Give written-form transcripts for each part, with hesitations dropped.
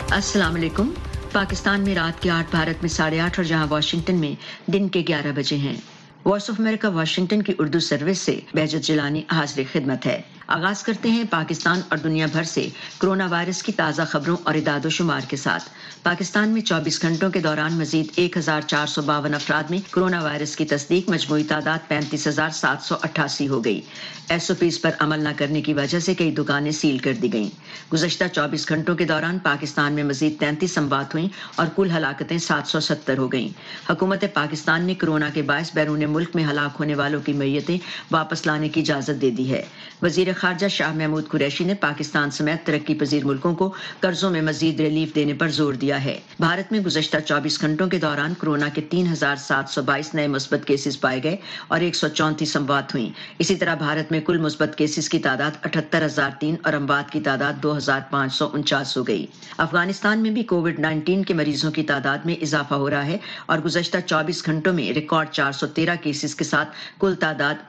अस्सलाम वालेकुम। पाकिस्तान में रात के 8, भारत में 8:30 और जहां वाशिंगटन में दिन के 11 बजे हैं। वॉइस ऑफ अमेरिका वाशिंगटन की उर्दू सर्विस से बेहजत जिलानी हाजिर खिदमत है। आगाज करते हैं पाकिस्तान और दुनिया भर से कोरोना वायरस की ताज़ा खबरों और इदाद शुमार के साथ। पाकिस्तान में 24 घंटों के दौरान मजीद 1452 अफराद में कोरोना वायरस की तस्दीक, मजमूई तादाद 35,788 हो गई। SOPs पर अमल न करने की वजह से कई दुकानें सील कर दी गईं। गुज़श्ता 24 घंटों के दौरान पाकिस्तान में मजीद 33 अमवात हुई और कुल हलाकतें 770 हो गईं। हुकूमत पाकिस्तान ने कोरोना के बायस बैरून मुल्क में हलाक होने वालों की मैयतें वापस लाने की इजाज़त दे दी है। वज़ीर खारजा शाह महमूद कुरैशी ने पाकिस्तान समेत तरक्की पजीर मुल्कों को कर्जों में मजीद रिलीफ देने पर जोर दिया है। भारत में गुज़श्ता 24 घंटों के दौरान कोरोना के 3,722 नए मुस्बत केसेस पाए गए और 134 अमवात हुई। इसी तरह भारत में कुल मुस्बत केसेस की तादाद 78,003 और अमवात की तादाद 2,549 हो गई। अफगानिस्तान में भी कोविड-19 के मरीजों की तादाद में इजाफा हो रहा है और गुज़श्ता 24 घंटों में रिकॉर्ड 413 केसेस के साथ कुल तादाद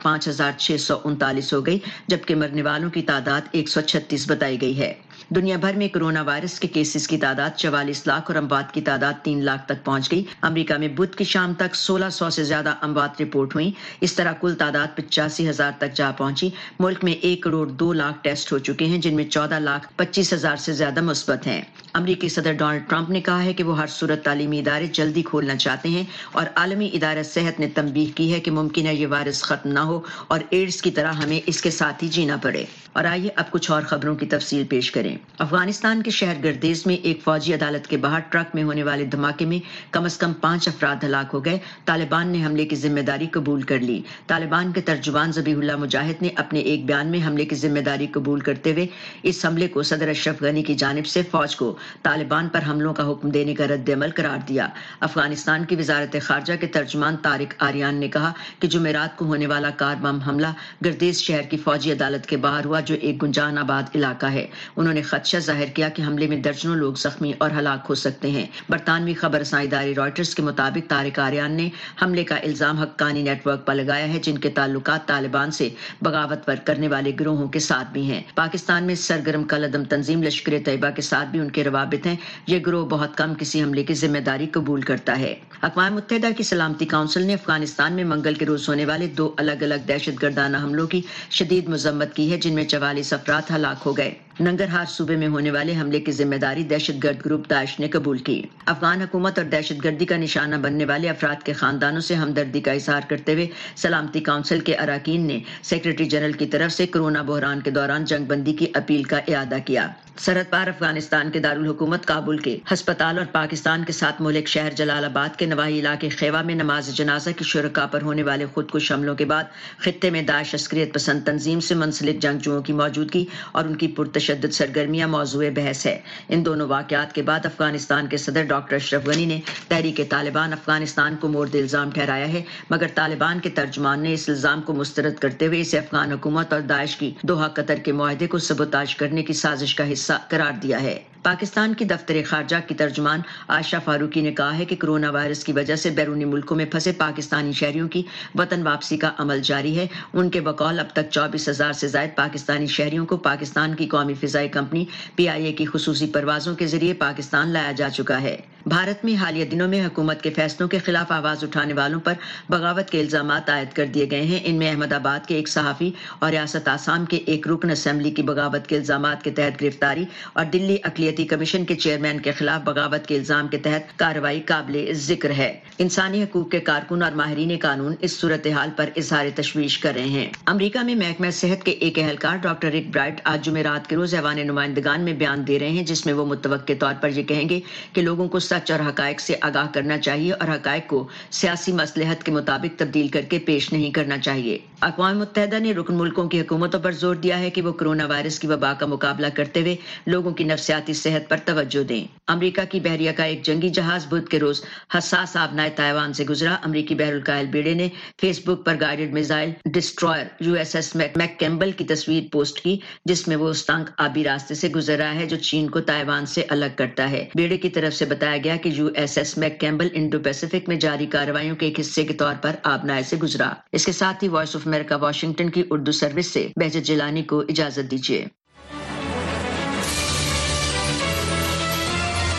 5,639 हो गई, जबकि मरने वालों की तादाद 136 बताई गई है। दुनिया भर में कोरोना वायरस के केसेस की तादाद 44 लाख और अमवात की तादाद 3 लाख तक पहुंच गई। अमेरिका में बुध की शाम तक 1600 से ज्यादा अमवात रिपोर्ट हुई। इस तरह कुल तादाद 85,000 तक जा पहुंची। मुल्क में 1 करोड़ 2 लाख टेस्ट हो चुके हैं, जिनमें 14 लाख 25,000 से ज्यादा मुस्बत हैं। अमेरिकी सदर डोनाल्ड ट्रंप ने कहा है कि वो हर सूरत तालीमी इदारे जल्दी खोलना चाहते हैं और आलमी इदारा सेहत ने तंबीह की है कि मुमकिन है ये वायरस खत्म ना हो और एड्स की तरह हमें इसके साथ ही जीना पड़े। और आइए अब कुछ और खबरों की तफसील पेश करें। अफगानिस्तान के शहर गर्देज में एक फौजी अदालत के बाहर ट्रक में होने वाले धमाके में कम से कम 5 अफराद हलाक हो गए। तालिबान ने हमले की जिम्मेदारी कबूल कर ली। तालिबान के तर्जुमान ज़बीहुल्लाह मुजाहिद ने अपने एक बयान में हमले की जिम्मेदारी कबूल करते हुए इस हमले को सदर अशरफ गनी की जानिब से फौज को तालिबान पर हमलों का हुक्म देने का रद्द-ए-अमल करार दिया। अफगानिस्तान की वजारत खारजा के तर्जुमान तारिक आर्यान ने कहा कि जुमेरात को होने वाला कार बम हमला गर्देज शहर की फौजी अदालत के बाहर हुआ, जो एक गुंजान आबाद इलाका है। उन्होंने खदशा जाहिर किया कि हमले में दर्जनों लोग जख्मी और हलाक हो सकते हैं। बरतानवी खबर रसां इदारे रॉयटर्स के मुताबिक तारिक आर्यान ने हमले का इल्जाम हक्कानी नेटवर्क पर लगाया है, जिनके ताल्लुकात तालिबान से बगावत पर करने वाले गिरोहों के साथ भी हैं। पाकिस्तान में सरगर्म कलअदम तंजीम लश्कर तैयबा के साथ भी उनके रवाबित हैं। ये गिरोह बहुत कम किसी हमले की जिम्मेदारी कबूल करता है। अक़वाम मुत्तहिदा की सलामती काउंसिल ने अफगानिस्तान में मंगल के रोज होने वाले 2 अलग अलग दहशतगर्दाना हमलों की शदीद मजम्मत की है, जिनमें 44 अफराद हलाक हो गए। नंगरहार सूबे में होने वाले हमले की जिम्मेदारी दहशतगर्द ग्रुप दाइश ने कबूल की। अफगान हुकूमत और दहशतगर्दी का निशाना बनने वाले अफराद के खानदानों से हमदर्दी का इजहार करते हुए सलामती काउंसिल के अरकान ने सेक्रेटरी जनरल की तरफ से कोरोना बहरान के दौरान जंगबंदी की अपील का इयादा किया। सरहद पार अफगानिस्तान के दारुल हुकूमत काबुल के हस्पताल और पाकिस्तान के साथ मुल्क शहर जलालाबाद के नवाही इलाके खेवा में नमाज जनाजा की शुरका पर होने वाले खुदकुश हमलों के बाद खित्ते में दाइश अस्करियत पसंद तंजीम से मुंसलिक जंगजुओं की मौजूदगी और उनकी पुरतशद्दुद सरगर्मियां मौजूए बहस है। इन दोनों वाकयात के बाद अफगानिस्तान के सदर डॉक्टर अशरफ गनी ने तहरीक तालिबान अफगानिस्तान को मोर्द इल्जाम ठहराया है, मगर तालिबान के तर्जुमान ने इस इल्जाम को मुस्तरद करते हुए इसे अफगान हुकूमत और दाइश की दोहा कतर के मुआहदे को सबोताज करने की साजिश का हिस्सा करार दिया है। पाकिस्तान की दफ्तर खारजा की तर्जुमान आयशा फारूकी ने कहा है कि कोरोना वायरस की वजह से बैरूनी मुल्कों में फंसे पाकिस्तानी शहरियों की वतन वापसी का अमल जारी है। उनके बकौल अब तक 24,000 से ज्यादा पाकिस्तानी शहरियों को पाकिस्तान की कौमी फिजाई कंपनी PIA की खुसूसी परवाजों के जरिए पाकिस्तान लाया जा चुका है। भारत में हालिया दिनों में हुकूमत के फैसलों के खिलाफ आवाज उठाने वालों पर बगावत के इल्जाम आयद कर दिए गए हैं। इनमें अहमदाबाद के एक सहाफी और रियासत आसाम के एक रुकन असेंबली की बगावत के इल्जाम के तहत गिरफ्तारी और दिल्ली अक़लियती कमीशन के चेयरमैन के खिलाफ बगावत के इल्जाम के तहत कार्रवाई काबिले जिक्र है। इंसानी हकूक के कारकुन और माहिरीन कानून इस सूरत हाल पर इजहार तशवीश कर रहे हैं। अमरीका में महकमा सेहत के एक एहलकार डॉक्टर रिक ब्राइट आज जुमेरात के रोज ऐवान नुमाइंदगान में बयान दे रहे हैं, जिसमें वो मुतवक्के तौर पर यह कहेंगे कि लोगों को सच और हकायक से आगाह करना चाहिए और हकायक को सियासी मसलहत के मुताबिक तब्दील करके पेश नहीं करना चाहिए। अक़वाम मुत्तहिदा ने रुकन मुल्कों की हुकूमतों पर जोर दिया है कि वो कोरोना वायरस की वबा का मुकाबला करते हुए लोगों की नफ्सियाती सेहत पर तवज्जो दें। अमरीका की बहरिया का एक जंगी जहाज बुध के रोज हसास आबनाए ताइवान से गुजरा। अमरीकी बहरुलकायल बेड़े ने फेसबुक पर guided missile destroyer USS McCampbell की तस्वीर पोस्ट की, जिसमें वो उस तंग आबी रास्ते से गुजर रहा है जो चीन को ताइवान से अलग करता है। बेड़े की तरफ से बताया गया कि USS मैककेम्बल इंडो पैसिफिक में जारी कार्रवाइयों के एक हिस्से के तौर पर आबनाए से गुजरा। इसके साथ ही वॉइस ऑफ अमेरिका वाशिंगटन की उर्दू सर्विस से बेहजत जिलानी को इजाजत दीजिए।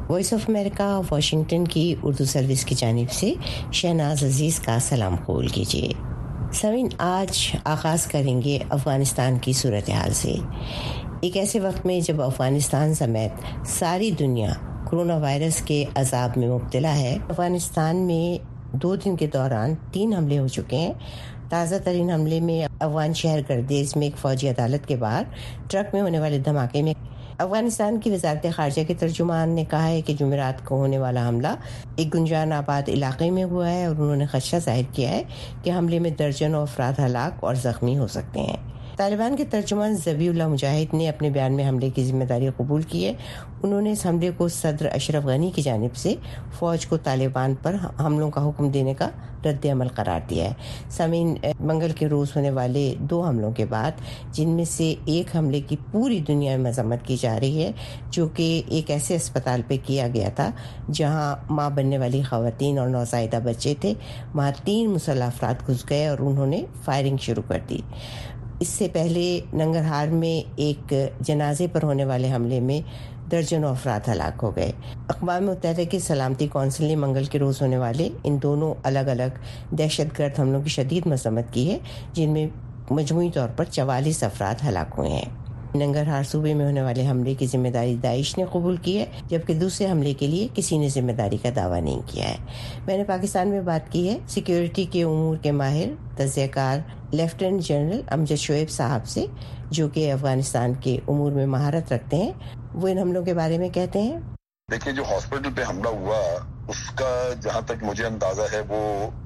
وائس آف امریکہ واشنگٹن کی اردو سروس کی جانب سے شہناز عزیز کا سلام قبول کیجیے۔ سامعین، آج آغاز کریں گے افغانستان کی صورتحال سے۔ ایک ایسے وقت میں جب افغانستان سمیت ساری دنیا کرونا وائرس کے عذاب میں مبتلا ہے، افغانستان میں 2 دن کے دوران 3 حملے ہو چکے ہیں۔ تازہ ترین حملے میں افغان شہر گردیز میں ایک فوجی عدالت کے باہر ٹرک میں ہونے والے دھماکے میں افغانستان کی وزارت خارجہ کے ترجمان نے کہا ہے کہ جمعرات کو ہونے والا حملہ ایک گنجان آباد علاقے میں ہوا ہے، اور انہوں نے خدشہ ظاہر کیا ہے کہ حملے میں درجنوں افراد ہلاک اور زخمی ہو سکتے ہیں۔ طالبان کے ترجمان ذبیح اللہ مجاہد نے اپنے بیان میں حملے کی ذمہ داری قبول کی ہے۔ انہوں نے اس حملے کو صدر اشرف غنی کی جانب سے فوج کو طالبان پر حملوں کا حکم دینے کا رد عمل قرار دیا ہے۔ سامعین، منگل کے روز ہونے والے 2 حملوں کے بعد، جن میں سے ایک حملے کی پوری دنیا میں مذمت کی جا رہی ہے، جو کہ ایک ایسے اسپتال پہ کیا گیا تھا جہاں ماں بننے والی خواتین اور نوزائیدہ بچے تھے، وہاں 3 مسلح افراد گھس گئے اور انہوں نے فائرنگ شروع کر دی۔ اس سے پہلے ننگرہار میں ایک جنازے پر ہونے والے حملے میں درجنوں افراد ہلاک ہو گئے۔ اقوام متحدہ کی سلامتی کونسل نے منگل کے روز ہونے والے ان دونوں الگ الگ دہشت گرد حملوں کی شدید مذمت کی ہے، جن میں مجموعی طور پر 44 افراد ہلاک ہوئے ہیں۔ ننگرہار صوبے میں ہونے والے حملے کی ذمہ داری داعش نے قبول کی ہے، جبکہ دوسرے حملے کے لیے کسی نے ذمہ داری کا دعویٰ نہیں کیا ہے۔ میں نے پاکستان میں بات کی ہے سیکیورٹی کے امور کے ماہر تجزیہ کار لیفٹیننٹ جنرل امجد شعیب صاحب سے، جو کہ افغانستان کے امور میں مہارت رکھتے ہیں۔ وہ ان حملوں کے بارے میں کہتے ہیں۔ دیکھیے، جو ہاسپٹل پہ حملہ ہوا اس کا جہاں تک مجھے اندازہ ہے، وہ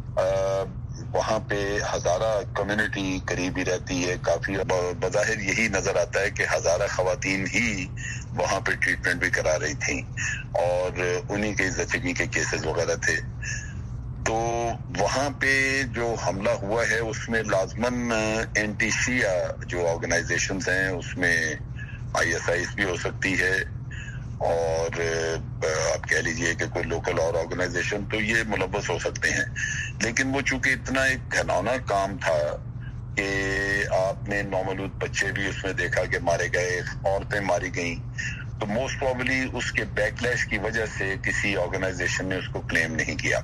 وہاں پہ ہزارہ کمیونٹی قریب ہی رہتی ہے، کافی بظاہر یہی نظر آتا ہے کہ ہزارہ خواتین ہی وہاں پہ ٹریٹمنٹ بھی کرا رہی تھیں، اور انہی کے زچگی کے کیسز وغیرہ تھے۔ تو وہاں پہ جو حملہ ہوا ہے اس میں لازماً اینٹی شیعہ جو آرگنائزیشنز ہیں، اس میں ISIS بھی ہو سکتی ہے، اور آپ کہہ لیجئے کہ کوئی لوکل اور آرگنائزیشن، تو یہ ملوث ہو سکتے ہیں۔ لیکن وہ چونکہ اتنا ایک گھناؤنا کام تھا کہ آپ نے نومولود بچے بھی اس میں دیکھا کہ مارے گئے، عورتیں ماری گئیں، تو موسٹ پروبلی اس کے بیک لیش کی وجہ سے کسی آرگنائزیشن نے اس کو کلیم نہیں کیا۔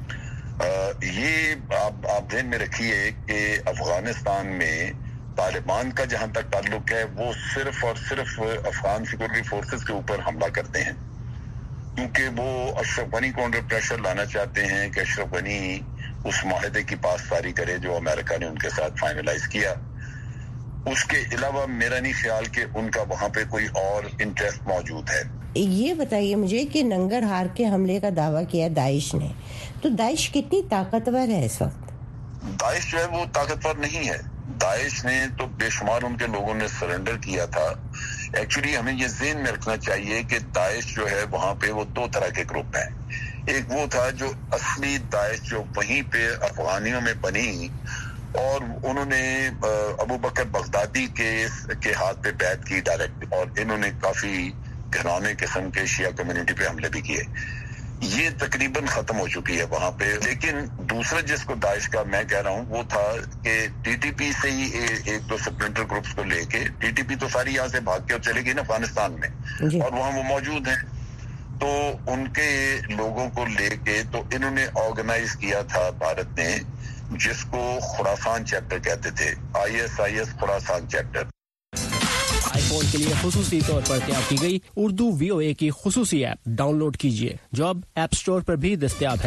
یہ آپ ذہن میں رکھیے کہ افغانستان میں طالبان کا جہاں تک تعلق ہے، وہ صرف اور صرف افغان سیکورٹی فورسز کے اوپر حملہ کرتے ہیں، کیونکہ وہ اشرف غنی کو انڈر پریشر لانا چاہتے ہیں کہ اشرف غنی اس معاہدے کی پاسداری کرے جو امریکہ نے ان کے ساتھ فائنلائز کیا۔ اس کے علاوہ میرا نہیں خیال کہ ان کا وہاں پہ کوئی اور انٹرسٹ موجود ہے۔ یہ بتائیے مجھے کہ ننگرہار کے حملے کا دعویٰ کیا داعش نے، تو داعش کتنی طاقتور ہے اس وقت؟ داعش جو ہے وہ طاقتور نہیں ہے۔ داعش نے تو بے شمار ان کے لوگوں نے سرنڈر کیا تھا۔ ایکچولی ہمیں یہ ذہن میں رکھنا چاہیے کہ داعش جو ہے وہاں پہ وہ 2 طرح کے گروپ ہیں۔ ایک وہ تھا جو اصلی داعش جو وہیں پہ افغانیوں میں بنی، اور انہوں نے ابو بکر بغدادی کے ہاتھ پہ بیعت کی ڈائریکٹ، اور انہوں نے کافی گھرانے قسم کے شیعہ کمیونٹی پہ حملے بھی کیے۔ یہ تقریباً ختم ہو چکی ہے وہاں پہ۔ لیکن دوسرا جس کو داعش کا میں کہہ رہا ہوں وہ تھا کہ TTP سے ہی 1-2 سپلنٹر گروپس کو لے کے، TTP تو ساری یہاں سے بھاگ کے چلے گئی نا افغانستان میں، اور وہاں وہ موجود ہیں، تو ان کے لوگوں کو لے کے تو انہوں نے آرگنائز کیا تھا بھارت نے، جس کو خراسان چیپٹر کہتے تھے، ISIS Khorasan chapter. IPhone کے لیے خصوصی طور پر تیار کی گئی اردو VOA کی خصوصی ایپ ڈاؤن لوڈ کیجیے، جو اب ایپ سٹور پر بھی دستیاب ہے۔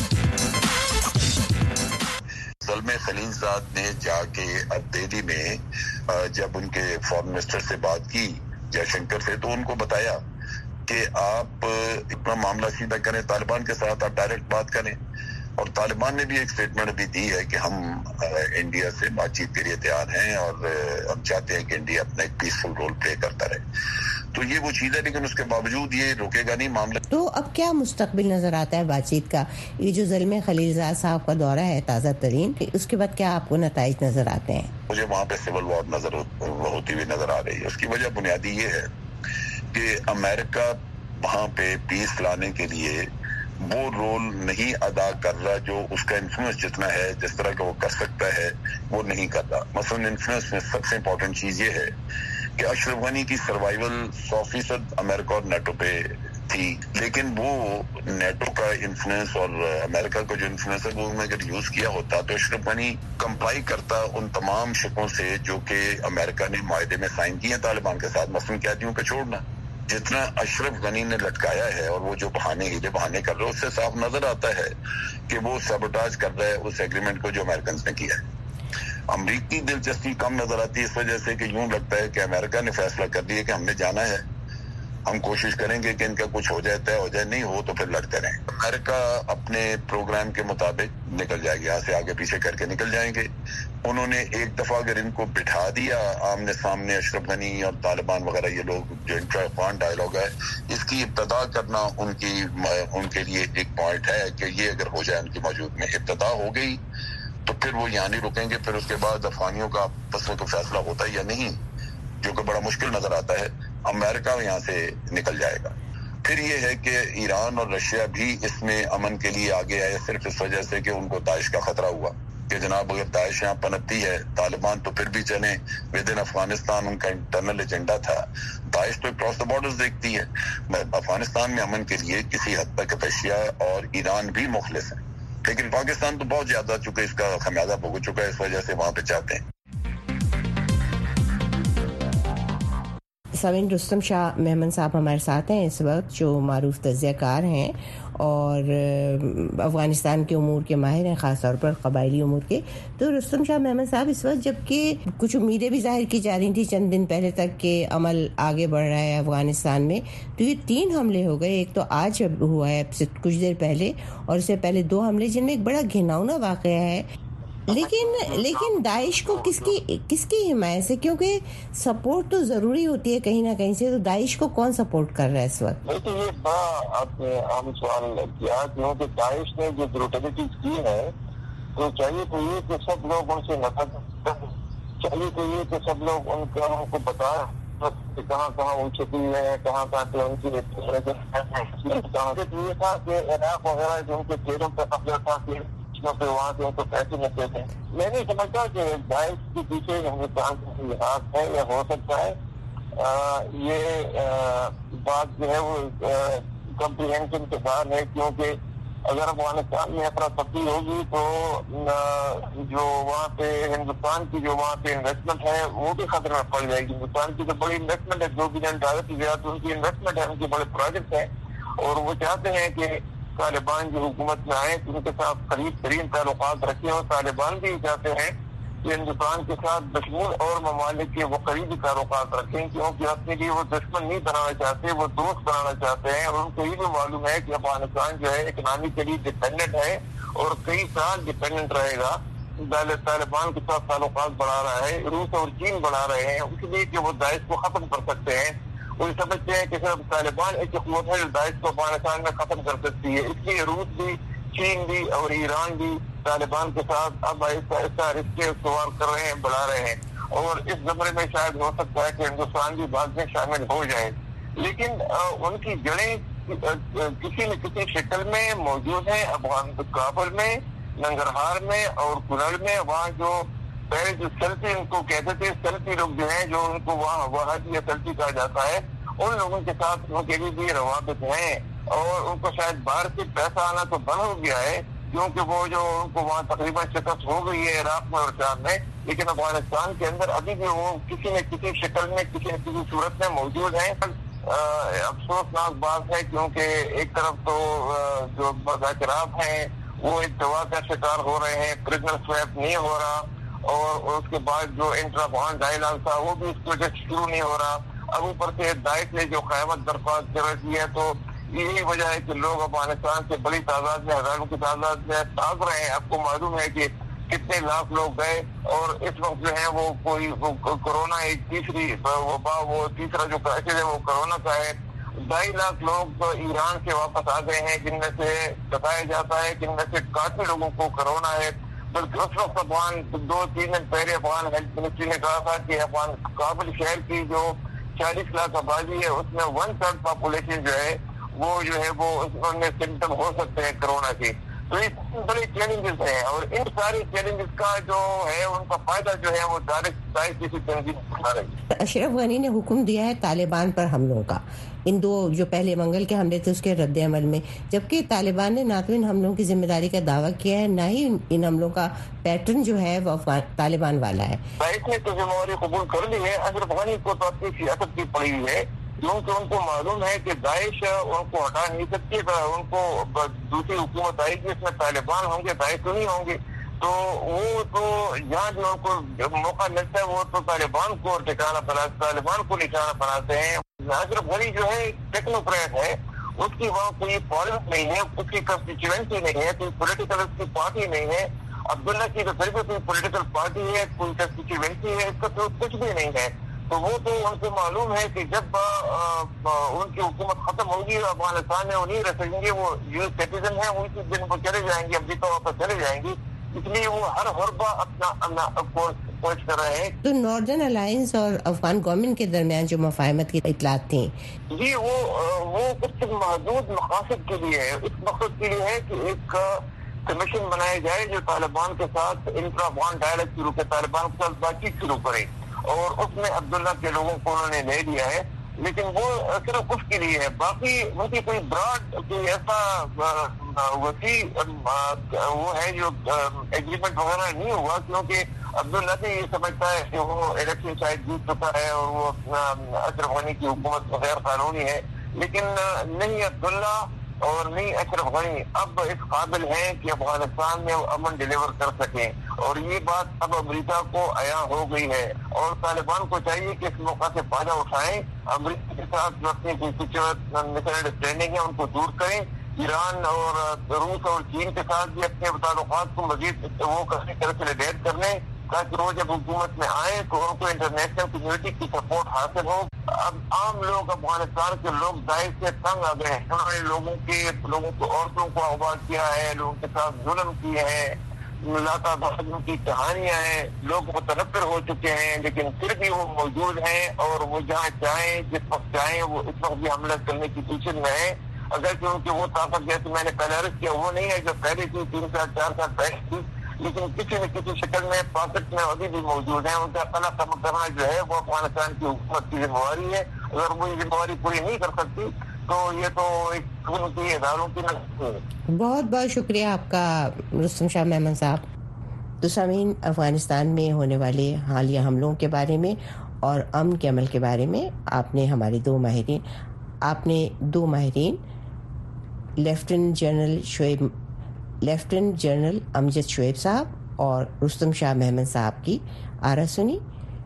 زلمے خلیلزاد نے جا کے اب دہلی میں جب ان کے فارن منسٹر سے بات کی، جے شنکر سے، تو ان کو بتایا کہ آپ اپنا معاملہ سیدھا کریں طالبان کے ساتھ، آپ ڈائریکٹ بات کریں۔ اور طالبان نے بھی ایک سٹیٹمنٹ بھی دی ہے کہ ہم انڈیا سے بات چیت کے لیے تیار ہیں، اور ہم چاہتے ہیں کہ انڈیا اپنا ایک پیسفل رول پلے کرتا رہے۔ تو یہ وہ چیز ہے، لیکن اس کے باوجود یہ رکے گا نہیں معاملہ۔ تو اب کیا مستقبل نظر آتا ہے بات چیت کا؟ یہ جو زلمے خلیلزاد صاحب کا دورہ ہے تازہ ترین، اس کے بعد کیا آپ کو نتائج نظر آتے ہیں؟ مجھے وہاں پہ سول وار ہوتی ہوئی نظر آ رہی ہے۔ اس کی وجہ بنیادی یہ ہے کہ امریکہ وہاں پہ پیس لانے کے لیے وہ رول نہیں ادا کر رہا جو اس کا انفلوئنس جتنا ہے، جس طرح کا وہ کر سکتا ہے، وہ نہیں کر رہا۔ مثلاً انفلوئنس میں سب سے امپورٹنٹ چیز یہ ہے کہ اشرف غنی کی سروائیول 100% امریکہ اور نیٹو پہ تھی، لیکن وہ نیٹو کا انفلوئنس اور امریکہ کا جو انفلوئنس ہے وہ اگر یوز کیا ہوتا تو اشرف غنی کمپلائی کرتا ان تمام شقوں سے جو کہ امریکہ نے معاہدے میں سائن کیے ہیں طالبان کے ساتھ، مثلاً قیدیوں کا چھوڑنا. جتنا اشرف غنی نے لٹکایا ہے اور وہ جو بہانے کر رہے ہیں، اس سے صاف نظر آتا ہے کہ وہ سیبوٹاج کر رہا ہے اس ایگریمنٹ کو جو امریکنز نے کیا ہے. امریکی دلچسپی کم نظر آتی ہے اس وجہ سے کہ یوں لگتا ہے کہ امریکہ نے فیصلہ کر دیا کہ ہم نے جانا ہے، ہم کوشش کریں گے کہ ان کا کچھ ہو جائے، طے ہو جائے، نہیں ہو تو پھر لڑتے رہیں. امریکہ اپنے پروگرام کے مطابق نکل جائے گی، یہاں سے آگے پیچھے کر کے نکل جائیں گے. انہوں نے ایک دفعہ اگر ان کو بٹھا دیا آمنے سامنے، اشرف غنی اور طالبان وغیرہ یہ لوگ جو انٹرا افغان ڈائلاگ ہے اس کی ابتدا کرنا ان کے لیے ایک پوائنٹ ہے کہ یہ اگر ہو جائے ان کی موجود میں ابتدا ہو گئی تو پھر وہ یہاں نہیں رکیں گے. پھر اس کے بعد افغانیوں کا آپس میں کوئی فیصلہ ہوتا ہے یا نہیں، جو کہ بڑا مشکل نظر آتا ہے، امریکہ یہاں سے نکل جائے گا. پھر یہ ہے کہ ایران اور رشیا بھی اس میں امن کے لیے آگے آئے، صرف اس وجہ سے کہ ان کو داعش کا خطرہ ہوا کہ جناب اگر داعش یہاں پنپتی ہے، طالبان تو پھر بھی چلیں ود ان افغانستان، ان کا انٹرنل ایجنڈا تھا. داعش تو کراس دا بارڈرز دیکھتی ہے. افغانستان میں امن کے لیے کسی حد تک رشیا اور ایران بھی مخلص ہیں، لیکن پاکستان تو بہت زیادہ چکے اس کا خمیازہ بھگت چکا ہے، اس وجہ سے وہاں پہ چاہتے ہیں. سمین رستم شاہ میمن صاحب ہمارے ساتھ ہیں اس وقت، جو معروف تجزیہ کار ہیں اور افغانستان کے امور کے ماہر ہیں، خاص طور پر قبائلی امور کے. تو رستم شاہ میمن صاحب، اس وقت جبکہ کچھ امیدیں بھی ظاہر کی جا رہی تھیں چند دن پہلے تک کہ عمل آگے بڑھ رہا ہے افغانستان میں، تو یہ 3 حملے ہو گئے. ایک تو آج ہوا ہے کچھ دیر پہلے، اور اس سے پہلے 2 حملے جن میں ایک بڑا گھناؤنا واقعہ ہے. لیکن داعش کو کس کی حمایت سے، کیونکہ سپورٹ تو ضروری ہوتی ہے کہیں نہ کہیں سے، تو داعش کو کون سپورٹ کر رہا ہے اس وقت؟ دیکھیے، یہ بڑا آپ نے عام سوال کیا، کیونکہ داعش نے جو بروٹیلٹیز کی ہے تو چاہیے تو یہ کہ سب لوگ ان سے نفرت، چاہیے تو یہ کہ سب لوگ ان کو بتائیں کہاں کہاں وہ چھپی ہوئے ہیں، کہاں کہاں پہ ان کی یہ تھا کہ عراق وغیرہ جو ان کے چہروں پہ قبضہ تھا کہ پہ وہاں سے ان کو پیسے ملتے تھے. میں نہیں سمجھتا کہ داعش کے پیچھے ہندوستان کا ہاتھ ہے یا ہو سکتا ہے. یہ بات جو ہے وہ کمپریہنشن کے بعد ہے، کیونکہ اگر افغانستان میں افراتفری ہوگی تو جو وہاں پہ ہندوستان کی جو وہاں پہ انویسٹمنٹ ہے وہ بھی خطرے میں پڑ جائے گی. ہندوستان کی تو بڑی انویسٹمنٹ ہے، $2 بلین سے زیادہ ان کی انویسٹمنٹ ہے، ان کے بڑے پروجیکٹ ہیں، اور وہ چاہتے ہیں کہ طالبان جو حکومت میں آئے ان کے ساتھ قریب ترین تعلقات رکھیں، اور طالبان بھی چاہتے ہیں کہ ہندوستان کے ساتھ بشمول اور ممالک کے وہ قریبی تعلقات رکھیں، کیونکہ اپنے لیے وہ دشمن نہیں بنانا چاہتے، وہ دوست بنانا چاہتے ہیں. اور ان کو یہ بھی معلوم ہے کہ افغانستان جو ہے اکنامکلی ڈپینڈنٹ ہے اور کئی سال ڈپینڈنٹ رہے گا. طالبان کے ساتھ تعلقات بڑھا رہا ہے، روس اور چین بڑھا رہے ہیں اس لیے کہ وہ داعش کو ختم کر سکتے ہیں. وہ سمجھتے ہیں کہ صرف طالبان ایک قوت ہے جو داعش کو افغانستان میں ختم کر سکتی ہے. اس لیے روس بھی، چین بھی اور ایران بھی طالبان کے ساتھ اب آہستہ آہستہ رشتے استوار کر رہے ہیں، بڑھا رہے ہیں. اور اس زمرے میں شاید ہو سکتا ہے کہ ہندوستان بھی بعد میں شامل ہو جائے، لیکن ان کی جڑیں کسی نہ کسی شکل میں موجود ہیں افغان کابل میں، ننگرہار میں اور کنڑ میں. وہاں جو پہلے جو سلفی ان کو کہتے تھے، سلفی لوگ جو ہیں جو ان کو وہاں وہابی یا سلفی کہا جاتا ہے، ان لوگوں کے ساتھ ان کے بھی روابط ہیں. اور ان کو شاید باہر سے پیسہ آنا تو بند ہو گیا ہے، کیونکہ وہ جو ان کو وہاں تقریباً شکست ہو گئی ہے عراق میں اور شام میں، لیکن افغانستان کے اندر ابھی بھی وہ کسی نہ کسی شکل میں، کسی نہ کسی صورت میں موجود ہیں. افسوسناک بات ہے، کیونکہ ایک طرف تو جو مذاکرات ہیں وہ ایک دوا کا شکار ہو رہے ہیں، پرزنر سویپ نہیں ہو رہا، اور اس کے بعد جو انٹرا افغان ڈائلاگ تھا وہ بھی اس کی وجہ سے شروع نہیں ہو رہا. اب اوپر سے داعش نے جو قیامت درخواست کر رہی ہے، تو یہی وجہ ہے کہ لوگ افغانستان سے بڑی تعداد میں، ہزاروں کی تعداد میں بھاگ رہے ہیں. آپ کو معلوم ہے کہ کتنے لاکھ لوگ گئے، اور اس وقت جو ہے وہ کوئی کورونا ایک تیسری وبا، وہ تیسرا جو کرائسس ہے وہ کورونا کا ہے. 2.5 لاکھ لوگ ایران سے واپس آ گئے ہیں، جن میں سے بتایا جاتا ہے کہ ان میں سے کافی لوگوں کو کورونا ہے. بلکہ اس وقت افغان 2-3 دن پہلے افغان ہیلتھ منسٹری نے کہا تھا کہ افغان کابل شہر کی جو 40 لاکھ آبادی ہے اس میں 1/3 پاپولیشن جو ہے وہ ان میں سمٹم ہو سکتے ہیں کورونا کے. تو یہ بڑے چیلنجز ہیں، اور ان سارے چیلنجز کا جو ہے ان کا فائدہ جو ہے وہ داعش جیسی تنظیم اٹھا رہی ہے۔ اشرف غنی نے حکم دیا ہے طالبان پر حملوں کا، ان دو جو پہلے منگل کے حملے تھے اس کے رد عمل میں، جبکہ طالبان نے نہ تو ان حملوں کی ذمہ داری کا دعویٰ کیا ہے، نہ ہی ان حملوں کا پیٹرن جو ہے وہ طالبان والا ہے۔ داعش نے تو ذمہ داری قبول کر لی ہے، اشرف غنی کو تو اپنی سیاست کی پڑی ہوئی ہے، کیونکہ ان کو معلوم ہے کہ داعش ان کو ہٹا نہیں سکتی، ان کو دوسری حکومت آئے گی اس میں طالبان ہوں گے، داعش نہیں ہوں گے، تو وہ تو جہاں جو ان کو موقع ملتا ہے وہ تو طالبان کو طالبان کو نشانہ بناتے ہیں۔ اشرف غنی جو ہے ٹیکنوکریٹ ہے، اس کی وہاں کوئی پالیسی نہیں ہے، اس کی کنسٹیچوئنسی نہیں ہے، کوئی پولیٹیکل اس کی پارٹی نہیں ہے۔ عبداللہ کی تو پھر بھی کوئی پولیٹیکل پارٹی ہے، کوئی کنسٹیچوئنسی ہے، اس کا تو کچھ بھی نہیں ہے۔ تو وہ تو ان کو معلوم ہے کہ جب ان کی حکومت ختم ہوگی افغانستان میں وہ نہیں رہ سکیں گے، وہ یو سٹیزن ہیں، ان کی دن وہ چلے جائیں گے، امریکہ واپس چلے جائیں گے، اس لیے وہ ہر حربہ اپنا کوشش کر رہے ہیں۔ تو ناردرن الائنس اور افغان گورنمنٹ کے درمیان جو مفاہمت کی اطلاعات تھیں جی وہ کچھ محدود مقاصد کے لیے ہے، اس مقصد کے لیے ہے کہ ایک کمیشن بنایا جائے جو طالبان کے ساتھ انٹرا افغان ڈائلاگ شروع کرے، طالبان کے ساتھ بات چیت شروع کرے، اور اس میں عبداللہ کے لوگوں کو انہوں نے لے لیا ہے، لیکن وہ صرف اس کے لیے ہے، باقی ان کی کوئی براڈ کوئی ایسا وسیع وہ ہے جو ایگریمنٹ وغیرہ نہیں ہوا، کیونکہ عبداللہ بھی یہ سمجھتا ہے کہ وہ الیکشن شاید جیت چکا ہے اور وہ اشرف غنی کی حکومت غیر قانونی ہے، لیکن نہیں عبداللہ اور نہیں اشرف غنی اب اس قابل ہیں کہ افغانستان میں امن ڈیلیور کر سکیں، اور یہ بات اب امریکہ کو عیاں ہو گئی ہے، اور طالبان کو چاہیے کہ اس موقع سے فائدہ اٹھائیں، امریکہ کے ساتھ جو اپنی کچھ مس انڈرسٹینڈنگ ہے ان کو دور کریں، ایران اور روس اور چین کے ساتھ بھی اپنے تعلقات کو مزید وہ کنسولیڈیٹ کر لیں، تاکہ وہ جب حکومت میں آئے تو ان کو انٹرنیشنل کمیونٹی کی سپورٹ حاصل ہو۔ اب عام لوگ افغانستان کے لوگ داعش سے تنگ آ گئے ہیں، انہوں نے لوگوں کو عورتوں کو اغوا کیا ہے، لوگوں کے ساتھ ظلم کیے ہیں، ملاقاتوں کی کہانیاں ہیں، لوگ متنفر ہو چکے ہیں، لیکن پھر بھی وہ موجود ہیں، اور وہ جہاں چاہیں جس وقت چاہیں وہ اس وقت بھی حملہ کرنے کی کوشش میں ہے، اگر کیونکہ وہ طاقت جیسے میں نے پہلے عرض کیا وہ نہیں ہے جو پہلے تھی 3 سال 4 سال پہلے تھی، لیکن کسی نہ کسی شکل میں پاکٹ میں ابھی بھی موجود ہیں، ان کا قلع کم کرنا جو ہے وہ افغانستان کی حکومت کی ذمہ داری ہے، اگر وہ یہ ذمہ داری پوری نہیں کر سکتی تو یہ تو ایک ان کی اداروں کی نقص ہے۔ بہت بہت شکریہ آپ کا رستم شاہ میمن صاحب۔ تو سامعین، افغانستان میں ہونے والے حالیہ حملوں کے بارے میں اور امن کے عمل کے بارے میں آپ نے دو ماہرین لیفٹیننٹ جنرل امجد شعیب صاحب اور رستم شاہ میمن صاحب کی آرا سنی۔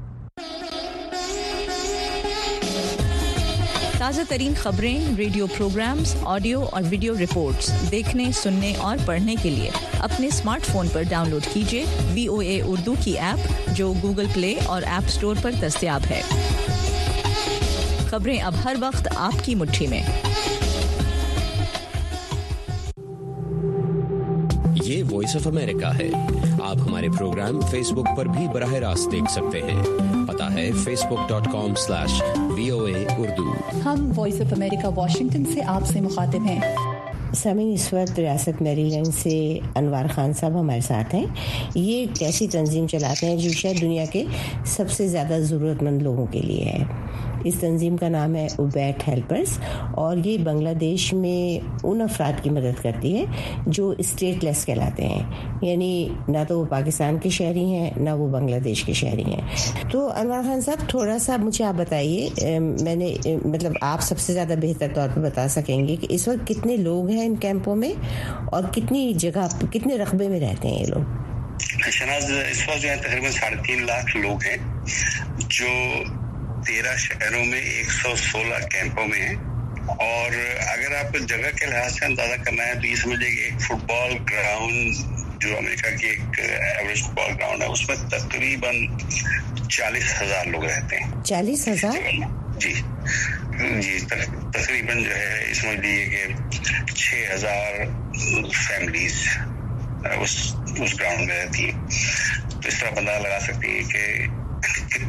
تازہ ترین خبریں، ریڈیو پروگرامز، آڈیو اور ویڈیو رپورٹس دیکھنے، سننے اور پڑھنے کے لیے اپنے اسمارٹ فون پر ڈاؤن لوڈ کیجیے VOA اردو کی ایپ، جو گوگل پلے اور ایپ اسٹور پر دستیاب ہے۔ خبریں اب ہر وقت آپ کی مٹھی میں۔ یہ وائس آف امریکہ ہے۔ آپ ہمارے پروگرام فیس بک پر بھی براہ راست دیکھ سکتے ہیں۔ پتہ ہے facebook.com/VOA اردو۔ ہم وائس آف امریکہ واشنگٹن سے آپ سے مخاطب ہیں۔ سامعین، اس وقت ریاست میری لینڈ سے انوار خان صاحب ہمارے ساتھ ہیں۔ یہ ایک ایسی تنظیم چلاتے ہیں جو شاید دنیا کے سب سے زیادہ ضرورت مند لوگوں کے لیے ہے۔ اس تنظیم کا نام ہے اوبیٹ ہیلپرز، اور یہ بنگلہ دیش میں ان افراد کی مدد کرتی ہے جو اسٹیٹ لیس کہلاتے ہیں، یعنی نہ تو وہ پاکستان کے شہری ہیں نہ وہ بنگلہ دیش کے شہری ہیں۔ تو انوار خان صاحب، تھوڑا سا مجھے آپ بتائیے، آپ سب سے زیادہ بہتر طور پہ بتا سکیں گے کہ اس وقت کتنے لوگ ہیں ان کیمپوں میں اور کتنے رقبے میں رہتے ہیں یہ لوگ؟ شناز، اس وقت جو ہے تقریباً 3.5 لاکھ لوگ ہیں جو 13 شہروں میں 116 کیمپوں میں ہیں، اور اگر آپ کو جگہ کے لحاظ سے اندازہ کرنا ہے تو یہ سمجھے کہ ایک فٹ بال گراؤنڈ جو امریکہ کی ایک ایوریج فٹ بال گراؤنڈ ہے اس میں تقریباً 40,000 لوگ رہتے ہیں۔ 40,000؟ جی تقریباً جو ہے سمجھ لیجیے کہ 6,000 فیملیز اس گراؤنڈ میں رہتی ہیں۔ تو اس طرح بندہ لگا سکتی ہے کہ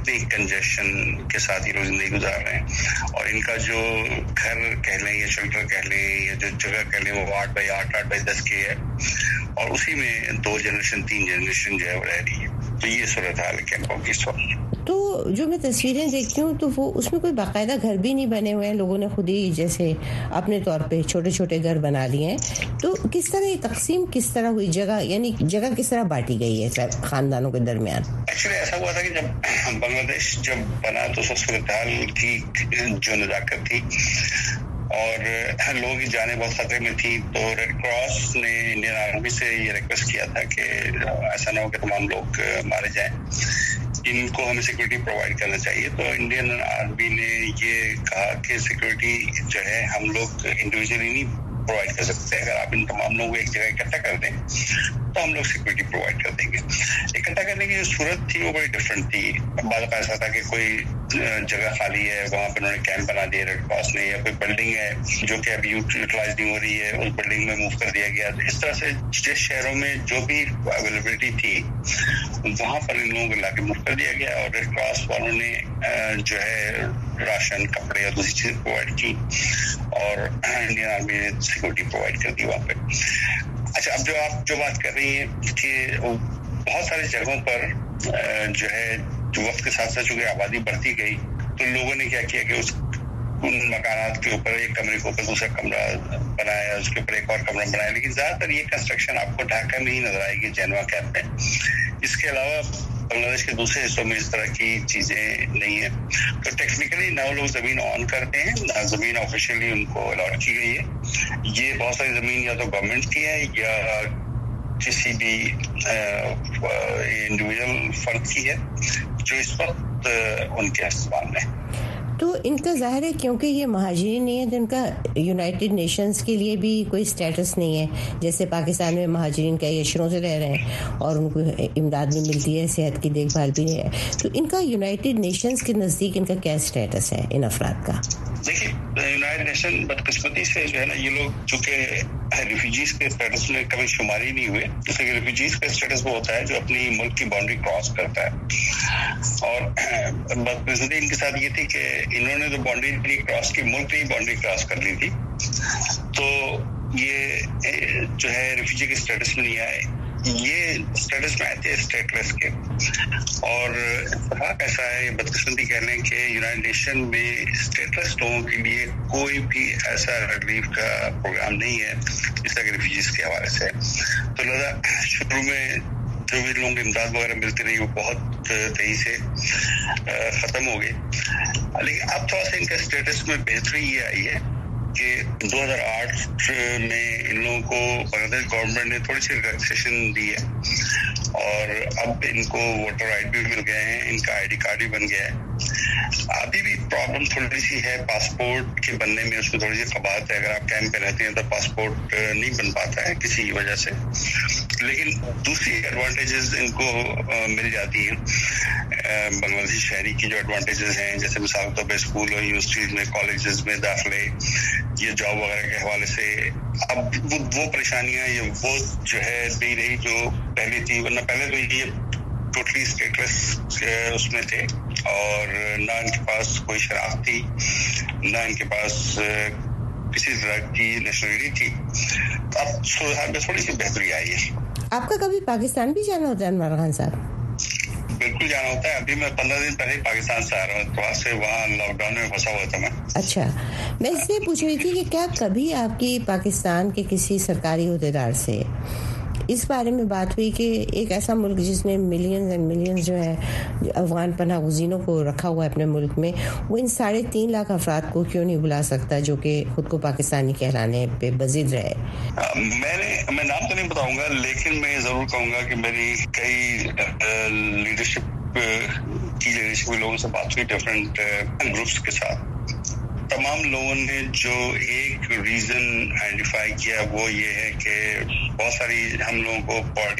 اتنی کنجیشن کے ساتھ یہ لوگ زندگی گزار رہے ہیں، اور ان کا جو گھر کہہ لیں یا شیلٹر کہہ لیں یا جو جگہ کہہ لیں وہ 8x8 8x10 کی ہے، اور اسی میں 2 جنریشن 3 جنریشن جو ہے وہ رہ رہی ہے. تو یہ صورتحال ہے کیمپوں کی اس وقت. تو جو میں تصویریں دیکھتی ہوں تو وہ اس میں کوئی باقاعدہ گھر بھی نہیں بنے ہوئے ہیں، لوگوں نے خود ہی جیسے اپنے طور پہ چھوٹے چھوٹے گھر بنا لیے ہیں. تو کس طرح یہ تقسیم کس طرح ہوئی، جگہ یعنی جگہ کس طرح بانٹی گئی ہے خاندانوں کے درمیان؟ ایکچولی ایسا ہوا تھا کہ جب بنگلہ دیش جب بنا تو صورتحال کی جو نزاکت تھی اور لوگوں کی جانیں بہت خطرے میں تھی، تو ریڈ کراس نے انڈین آرمی سے یہ ریکویسٹ کیا تھا کہ ایسا نہ ہو کہ تمام لوگ مارے جائیں، ان کو ہمیں سیکورٹی پرووائڈ کرنا چاہیے. تو انڈین آرمی نے یہ کہا کہ سیکورٹی جو ہے ہم لوگ انڈیویجلی نہیں پرووائڈ کر سکتے، اگر آپ ان تمام لوگوں کو ایک جگہ اکٹھا کر دیں تو ہم لوگ سیکورٹی پرووائڈ کر دیں گے. اکٹھا کرنے کی جو صورت تھی وہ بڑی ڈفرینٹ تھی. بعض اوقات ایسا تھا کہ کوئی جگہ خالی ہے، وہاں پہ انہوں نے کیمپ بنا دیا ریڈ کراس نے، یا کوئی بلڈنگ ہے جو کہ ابھی یوٹیلائز نہیں ہو رہی ہے، اس بلڈنگ میں موو کر دیا گیا. اس طرح سے جس شہروں میں جو بھی اویلیبلٹی تھی وہاں پر ان لوگوں کو لا کے موو کر دیا گیا، اور ریڈ کراس والوں نے جو ہے راشن، کپڑے اور دوسری چیزیں پرووائڈ کی، اور انڈین آرمی نے سیکورٹی پرووائڈ کر دی وہاں پہ. اچھا، اب جو آپ جو بات کر رہی ہیں کہ بہت ساری جگہوں پر جو ہے جو وقت کے ساتھ ساتھ چونکہ آبادی بڑھتی گئی تو لوگوں نے کیا کیا کہ ان مکانات کے اوپر ایک کمرے کے اوپر دوسرا کمرہ بنایا، اس کے اوپر ایک اور کمرہ بنایا. لیکن زیادہ تر یہ کنسٹرکشن آپ کو ڈھاکہ میں ہی نظر آئے گی، جینوا کیمپ میں. اس کے علاوہ بنگلہ دیش کے دوسرے حصوں میں اس طرح کی چیزیں نہیں ہیں. تو ٹیکنیکلی نہ وہ لوگ زمین آن کرتے ہیں، نہ زمین آفیشیلی ان کو الاٹ کی گئی ہے. یہ بہت ساری زمین یا تو گورنمنٹ کی ہے یا کسی بھی انڈیویجول فرد کی ہے جو اس وقت ان کے استعمال میں. تو ان کا ظاہر ہے کیونکہ یہ مہاجرین نہیں ہے تو ان کا یونائٹڈ نیشنز کے لیے بھی کوئی سٹیٹس نہیں ہے. جیسے پاکستان میں مہاجرین کئی اشروں سے رہ رہے ہیں اور ان کو امداد بھی ملتی ہے، صحت کی دیکھ بھال بھی ہے. تو ان کا یونائٹڈ نیشنز کے نزدیک ان کا کیا سٹیٹس ہے ان افراد کا؟ دیکھیے، یونائٹڈ نیشن بدقسمتی سے جو ہے نا، یہ لوگ چونکہ ریفیوجیز کے اسٹیٹس میں کبھی شماری نہیں ہوئے، اس لیے ریفیوجیز کا اسٹیٹس وہ ہوتا ہے جو اپنی ملک کی باؤنڈری کراس کرتا ہے. اور بدقسمتی ان کے ساتھ یہ تھی کہ انہوں نے تو باؤنڈری نہیں کراس کی، ملک نے ہی باؤنڈری کراس کر لی تھی، تو یہ جو ہے ریفیوجی کے اسٹیٹس میں نہیں آئے. یہ اسٹیٹس میں آئے تھے اسٹیٹ لیس کے. اور اتفاق ایسا ہے، بدقسمتی کہہ لیں کہ یونائٹڈ نیشن میں اسٹیٹ لیس لوگوں کے لیے کوئی بھی ایسا ریلیف کا پروگرام نہیں ہے جس طرح کہ ریفیوجیز کے حوالے سے. تو لہٰذا شروع میں جو بھی لوگوں کو امداد وغیرہ ملتی رہی وہ بہت تیزی سے ختم ہو گئی. لیکن اب تھوڑا سا ان کا اسٹیٹس میں بہتری یہ آئی ہے کہ 2008 میں ان لوگوں کو بنگلہ دیش گورنمنٹ نے تھوڑی سی ریلیکسیشن دی ہے، اور اب ان کو ووٹر رائٹ بھی مل گئے ہیں، ان کا ID کارڈ بھی بن گیا ہے. ابھی بھی پرابلم تھوڑی سی ہے پاسپورٹ کے بننے میں، اس میں تھوڑی سی قباحت ہے. اگر آپ کیمپ پہ رہتے ہیں تو پاسپورٹ نہیں بن پاتا ہے کسی وجہ سے، لیکن دوسری ایڈوانٹیجز ان کو مل جاتی ہیں. بنگلہ دیشی شہری کی جو ایڈوانٹیجز ہیں، جیسے مثال کے طور پہ اسکول اور یونیورسٹیز میں، کالجز میں داخلے، یہ جاب وغیرہ کے حوالے سے اب وہ پریشانیاں یہ وہ جو ہے نہیں رہی جو پہلے تھی. ورنہ پہلے تو یہ ٹوٹلی اسٹیٹ لیس اس میں تھے، اور نہ ان کے پاس کوئی شناخت تھی، نہ ان کے پاس کسی طرح کی نیشنلٹی تھی. اب صورتحال میں تھوڑی سی بہتری آئی ہے. آپ کا کبھی پاکستان بھی جانا ہوتا ہے عمران خان صاحب؟ بالکل جانا ہوتا ہے. ابھی میں 15 دن پہلے پاکستان سے آ رہا ہوں، تو سے وہاں لاک ڈاؤن میں پھنسا ہوا تھا میں. اچھا، میں اس لیے پوچھ رہی تھی کہ کیا کبھی آپ کی پاکستان کے کسی سرکاری عہدیدار سے اس بارے میں بات ہوئی کہ ایک ایسا ملک جس نے ملینز اینڈ ملینز جو ہے افغان پناہ گزینوں کو رکھا ہوا ہے اپنے ملک میں، وہ ان 3.5 لاکھ افراد کو کیوں نہیں بلا سکتا جو کہ خود کو پاکستانی کہلانے پہ بضد رہے؟ میں نام تو نہیں بتاؤں گا، لیکن میں ضرور کہوں گا کہ میری کئی لیڈرشپ لوگوں سے بات ہوئی، ڈفرینٹ گروپس کے ساتھ. تمام لوگوں نے جو ایک ریزن آئیڈینٹیفائی کیا وہ یہ ہے کہ بہت ساری ہم لوگوں کو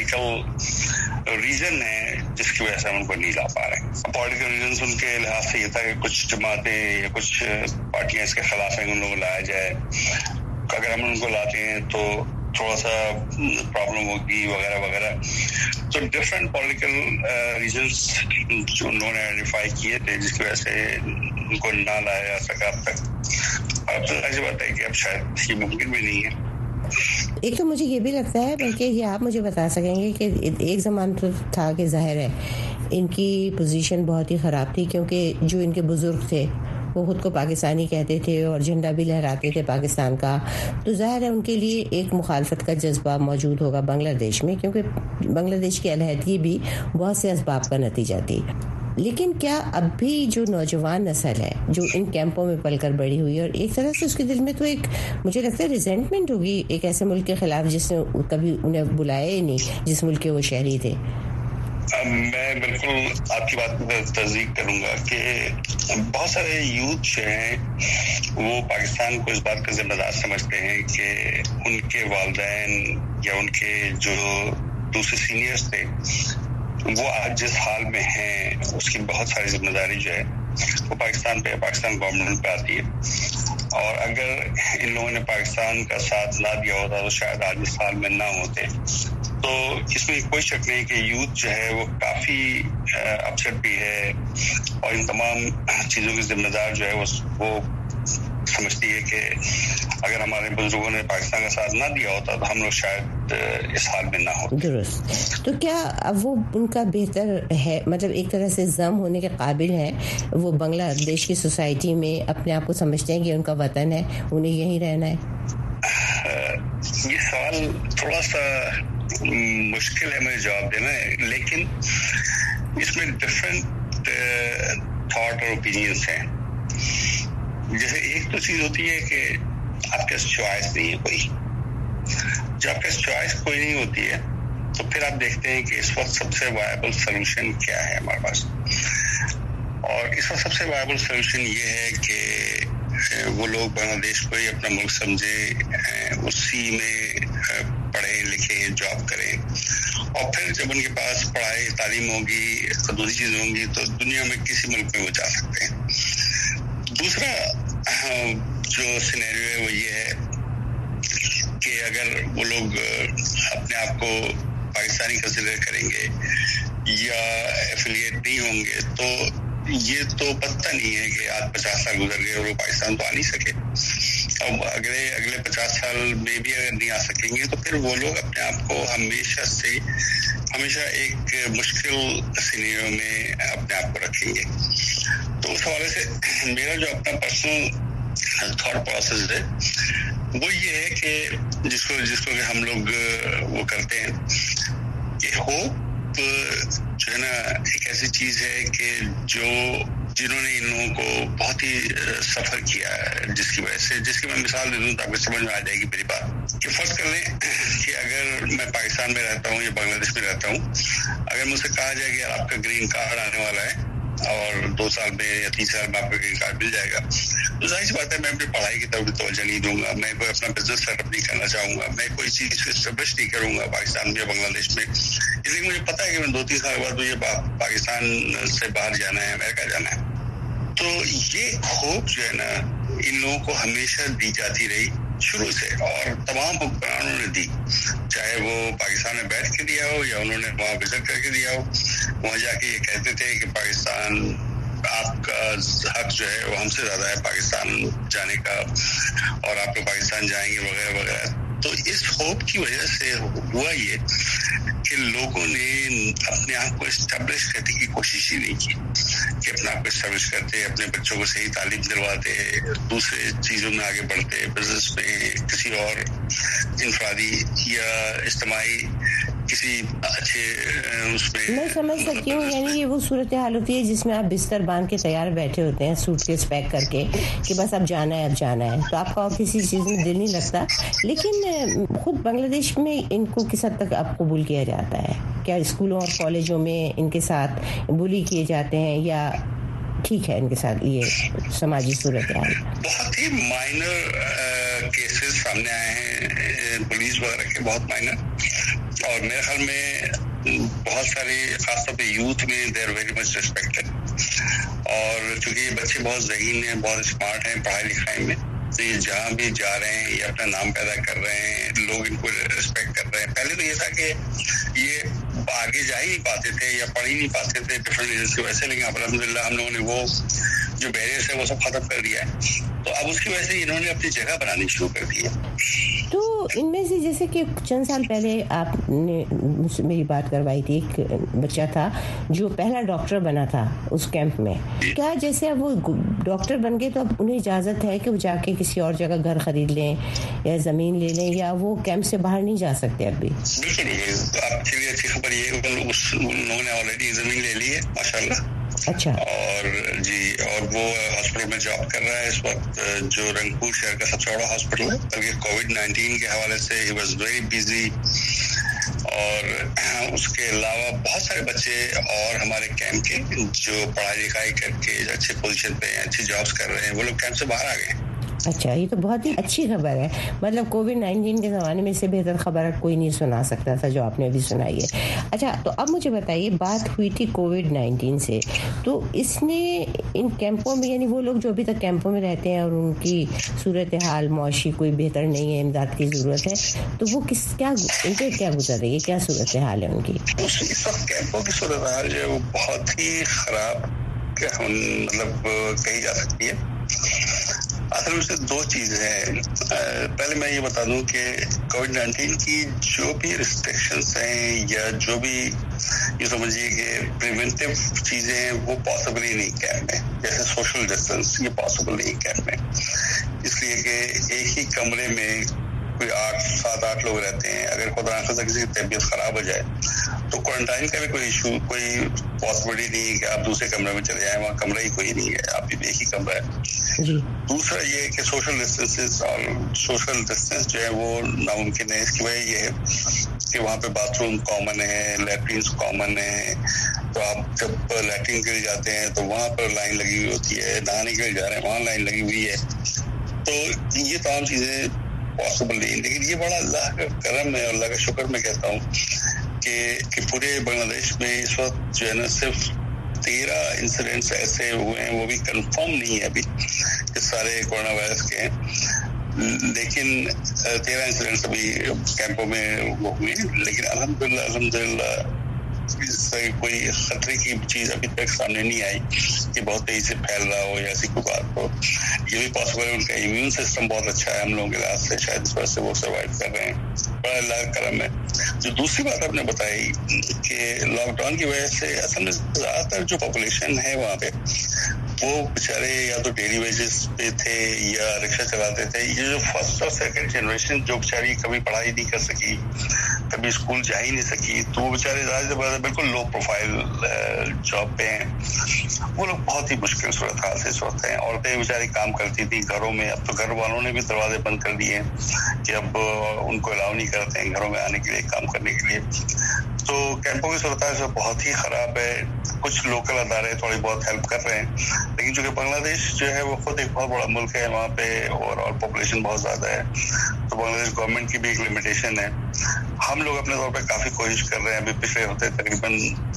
پولیٹیکل ریزن ہے جس کی وجہ سے ہم ان کو نہیں لا پا رہے ہیں. پولیٹیکل ریزنس ان کے لحاظ سے یہ تھا کہ کچھ جماعتیں یا کچھ پارٹیاں اس کے خلاف ہیں، ان لوگوں کو لایا جائے. اگر ہم ان کو لاتے ہیں تو थोड़ा सा प्रॉब्लम होगी वगैरह वगैरह। तो डिफरेंट पॉलिटिकल रीजंस जो उन्होंने आइडेंटिफाई किए थे जिसकी वजह से उनको ना लाया जा सका अब तक। अब तो ऐसी बात है कि अब शायद ये मुमकिन भी नहीं है। एक तो मुझे ये भी लगता है, बल्कि ये आप मुझे बता सकेंगे कि एक ज़माना तो था कि ज़ाहिर है इनकी पोजीशन बहुत ही ख़राब थी, क्योंकि जो इनके बुज़ुर्ग थे वो ख़ुद को पाकिस्तानी कहते थे और झंडा भी लहराते थे पाकिस्तान का, तो ज़ाहिर है उनके लिए एक मुखालफत का जज्बा मौजूद होगा बांग्लादेश में, क्योंकि बांग्लादेश की अलहदगी भी बहुत से असबाब का नतीजा थी। लेकिन क्या अब भी जो नौजवान नस्ल है जो इन कैंपों में पलकर बड़ी हुई है, और एक तरह से उसके दिल में तो एक मुझे लगता है रिजेंटमेंट होगी एक ऐसे मुल्क के खिलाफ जिसने कभी उन्हें बुलाया ही नहीं, जिस मुल्क के वो शहरी थे। मैं बिल्कुल आपकी बात पर तस्दीक करूंगा कि बहुत सारे यूथ जो हैं वो पाकिस्तान को इस बात का जिम्मेदार समझते हैं कि उनके वालिदैन या उनके जो दूसरे सीनियर्स थे वो आज जिस हाल में हैं उसकी बहुत सारी जिम्मेदारी जो है वो पाकिस्तान गवर्नमेंट पे आती है। और अगर इन लोगों ने पाकिस्तान का साथ ना दिया होता तो शायद आज इस हाल में ना होते। तो इसमें कोई शक नहीं कि यूथ जो है वो काफी अपसेट भी है और इन तमाम चीजों की जिम्मेदार जो है वो समझती है कि अगर हमारे बुजुर्गों ने पाकिस्तान का साथ ना दिया होता तो हम लोग शायद इस हाल में ना होते। दुरुस्त। तो क्या अब वो उनका बेहतर है, मतलब एक तरह से जम होने के काबिल है, वो बांग्लादेश की सोसाइटी में अपने आप को समझते हैं कि उनका वतन है, उन्हें यहीं रहना है? ये सवाल थोड़ा सा मुश्किल है मुझे जवाब देना है, लेकिन इसमें डिफरेंट थॉट और ओपिनियंस हैं। जैसे एक तो चीज होती है कि आपके पास चॉइस नहीं है कोई, जब आपके पास चॉइस कोई नहीं होती है तो फिर आप देखते हैं कि इस वक्त सबसे वायबल सोल्यूशन क्या है हमारे पास। और इस वक्त सबसे वायबल सोल्यूशन ये है कि वो लोग बांग्लादेश को ही अपना मुल्क समझे, उसी में पढ़ें लिखें जॉब करें, और फिर जब उनके पास पढ़ाई तालीम होगी दूसरी चीजें होंगी तो दुनिया में किसी मुल्क में वो जा सकते हैं। दूसरा जो सिनेरियो है वो ये है कि अगर वो लोग अपने आप को पाकिस्तानी कंसिडर करेंगे या एफिलिएट नहीं होंगे तो ये तो पता नहीं है कि आज 50 साल गुजर गए और वो पाकिस्तान तो आ नहीं सके। अब अगले 50 साल में भी अगर नहीं आ सकेंगे तो फिर वो लोग अपने आप को हमेशा एक मुश्किल सिनेरियो में अपने आप को रखेंगे। तो उस हवाले से मेरा जो अपना पर्सनल थॉट प्रोसेस है वो ये है कि जिसको हम लोग वो करते हैं कि होप जो है ना एक ऐसी चीज है कि जिन्होंने इन लोगों को बहुत ही सफर किया है, जिसकी मैं मिसाल दे दूं तो आपको समझ में आ जाएगी मेरी बात। कि फर्ज कर लें कि अगर मैं पाकिस्तान में रहता हूँ या बांग्लादेश में रहता हूँ, अगर मुझसे कहा जाए कि यार आपका ग्रीन कार्ड आने वाला है और 2 साल में या 3 साल में आपका ग्रीन कार्ड मिल जाएगा, तो जाहिर सी बात है मैं अपनी पढ़ाई की तरफ तवज्जो नहीं दूंगा, मैं कोई अपना बिजनेस सेटअप नहीं करना चाहूंगा, मैं कोई चीज एस्टेब्लिश नहीं करूंगा पाकिस्तान में या बांग्लादेश में। इसलिए मुझे पता है कि मैं 2-3 साल बाद मुझे पाकिस्तान से बाहर जाना है, अमेरिका जाना है। तो ये होप जो है ना इन लोगों को हमेशा दी जाती रही शुरू से, और तमाम हुक्मरानों ने दी, चाहे वो पाकिस्तान में बैठ के दिया हो या उन्होंने वहां विजिट करके दिया हो। वहां जाके ये कहते थे कि पाकिस्तान आपका हक जो है वो हमसे ज्यादा है पाकिस्तान जाने का, और आप लोग पाकिस्तान जाएंगे वगैरह वगैरह। तो इस होप की वजह से हुआ ये कि लोगों ने अपने आप को एस्टेब्लिश करने की कोशिश ही नहीं की, कि अपने आप को एस्टेब्लिश करते, अपने बच्चों को सही तालीम दिलवाते, दूसरे चीजों में आगे बढ़ते, बिजनेस में, किसी और इंफरादी या इज्तिमाई किसी अच्छे उसमें। मैं समझ सकती हूँ, यानी ये वो सूरत हाल होती है जिसमें आप बिस्तर बांध के तैयार बैठे होते हैं सूटकेस पैक करके कि बस अब जाना है, तो आपका और किसी चीज़ में दिल नहीं लगता। लेकिन खुद बांग्लादेश में इनको किस हद तक अब कबूल किया जाता है? क्या स्कूलों और कॉलेजों में इनके साथ बुली किए जाते हैं या ठीक है इनके साथ ये समाजी सूरत हाल? बहुत ही माइनर केसेस सामने आए हैं पुलिस वगैरह के, बहुत माइनर, और मेरे ख्याल में बहुत सारे खासतौर पे यूथ में they are very much respected. और चूंकि ये बच्चे बहुत ज़हीन हैं, बहुत स्मार्ट हैं पढ़ाई लिखाई में, तो ये जहाँ भी जा रहे हैं ये अपना नाम पैदा कर रहे हैं, लोग इनको रिस्पेक्ट कर रहे हैं। पहले तो ये था कि ये आगे जा ही नहीं पाते थे या पढ़ ही नहीं पाते थे डिफरेंट रीजन की वजह से, लेकिन अल्हम्दुलिल्लाह हम लोगों ने वो जो बैरियर्स है वो सब खत्म कर दिया है। तो अब उसकी वजह से इन्होंने अपनी जगह बनानी शुरू कर दी है। तो इनमें से जैसे कि चंद साल पहले आपने मुझसे मेरी बात करवाई थी, एक बच्चा था जो पहला डॉक्टर बना था उस कैंप में, क्या जैसे अब वो डॉक्टर बन गए तो अब उन्हें इजाज़त है कि वो जाके किसी और जगह घर खरीद लें या ज़मीन ले लें, या वो कैंप से बाहर नहीं जा सकते अब भी? देखिए आपके लिए अच्छी खबर ये उन लोगों ने ऑलरेडी ज़मीन ले ली है माशाल्लाह। अच्छा। और जी, और वो हॉस्पिटल में जॉब कर रहा है इस वक्त, जो रंगपुर शहर का सबसे बड़ा हॉस्पिटल है, बल्कि कोविड-19 के हवाले से ही वाज वेरी बिजी। और उसके अलावा बहुत सारे बच्चे और हमारे कैंप के जो पढ़ाई लिखाई करके अच्छे पोजीशन पे हैं, अच्छी जॉब्स कर रहे हैं, वो लोग कैंप से बाहर आ गए। अच्छा, ये तो बहुत ही अच्छी खबर है। मतलब कोविड-19 के ज़माने में इससे बेहतर खबर कोई नहीं सुना सकता था जो आपने अभी सुनाई है। अच्छा, तो अब मुझे बताइए, बात हुई थी कोविड-19 से, तो इसने इन कैंपों में, यानी वो लोग जो अभी तक कैंपों में रहते हैं और उनकी सूरत हाल मुआशी कोई बेहतर नहीं है, इमदाद की ज़रूरत है, तो वो उनके क्या गुजर रही है, क्या सूरत हाल है उनकी? इस वक्त कैंपों की सूरत हाल जो है वो बहुत ही ख़राब मतलब कही जा सकती है। असल में से दो चीज़ हैं। पहले मैं ये बता दूं कि कोविड-19 की जो भी रिस्ट्रिक्शंस हैं या जो भी ये समझिए कि प्रिवेंटिव चीज़ें हैं वो पॉसिबल ही नहीं कैंप में, जैसे सोशल डिस्टेंस, ये पॉसिबल नहीं कैंप में, इसलिए कि एक ही कमरे में कोई 7-8 लोग रहते हैं। अगर खुदा न खास्ता किसी की तबीयत खराब हो जाए तो क्वारंटाइन का भी कोई इशू, कोई पॉसिबिलिटी नहीं है कि आप दूसरे कमरे में चले जाएं, वहाँ कमरा ही कोई नहीं है, आप एक ही कमरा है। दूसरा ये है कि सोशल डिस्टेंस जो है वो नामुमकिन है। इसकी वजह ये है कि वहाँ पे बाथरूम कॉमन है, लैट्रिन्स कॉमन है, तो आप जब लैट्रिन के लिए जाते हैं तो वहाँ पर लाइन लगी हुई होती है, नहाने के लिए जा रहे हैं वहाँ लाइन लगी हुई है। तो ये तमाम चीज़ें पॉसिबल नहीं, लेकिन ये बड़ा अल्लाह का करम है, अल्लाह का शुक्र मैं कहता हूँ कि पूरे बांग्लादेश में इस वक्त जो है ना सिर्फ 13 इंसिडेंट्स ऐसे हुए हैं, वो भी कंफर्म नहीं है अभी कि सारे कोरोना वायरस के हैं, लेकिन 13 इंसिडेंट्स अभी कैंपों में वो हुए, लेकिन अल्हम्दुलिल्लाह इससे कोई खतरे की चीज अभी तक सामने नहीं आई कि बहुत तेजी से फैल रहा हो या ऐसी कोई बात हो। ये भी पॉसिबल है, उनका इम्यून सिस्टम बहुत अच्छा है हम लोगों के लिहाज से, शायद इस वजह से वो सर्वाइव कर रहे हैं, बड़ा अल्लाह का करम है। जो दूसरी बात आपने बताई कि लॉकडाउन की वजह से असल में ज्यादातर जो पॉपुलेशन है वहाँ पे वो बेचारे या तो डेली वेजेस पे थे या रिक्शा चलाते थे। ये जो फर्स्ट और सेकंड जनरेशन जो बेचारी कभी पढ़ाई नहीं कर सकी, कभी स्कूल जा ही नहीं सकी, तो वो बेचारे ज़्यादा बिल्कुल लो प्रोफाइल जॉब पे हैं, वो लोग बहुत ही मुश्किल सूरत हाल से इस वक्त हैं। औरतें बेचारी काम करती थी घरों में, अब तो घर वालों ने भी दरवाजे बंद कर दिए कि अब उनको अलाउ नहीं करते हैं घरों में आने के लिए, काम करने के लिए। तो कैंपों की सूरत हाल बहुत ही खराब है। कुछ लोकल अदारे थोड़ी बहुत हेल्प कर रहे हैं, लेकिन चूंकि बांग्लादेश जो है वो खुद एक बहुत बड़ा मुल्क है, वहाँ पे ओवरऑल पॉपुलेशन बहुत ज्यादा है, तो बांग्लादेश गवर्नमेंट की भी एक लिमिटेशन है। हम लोग अपने तौर पे काफी कोशिश कर रहे हैं। अभी पिछले हफ्ते तकरीबन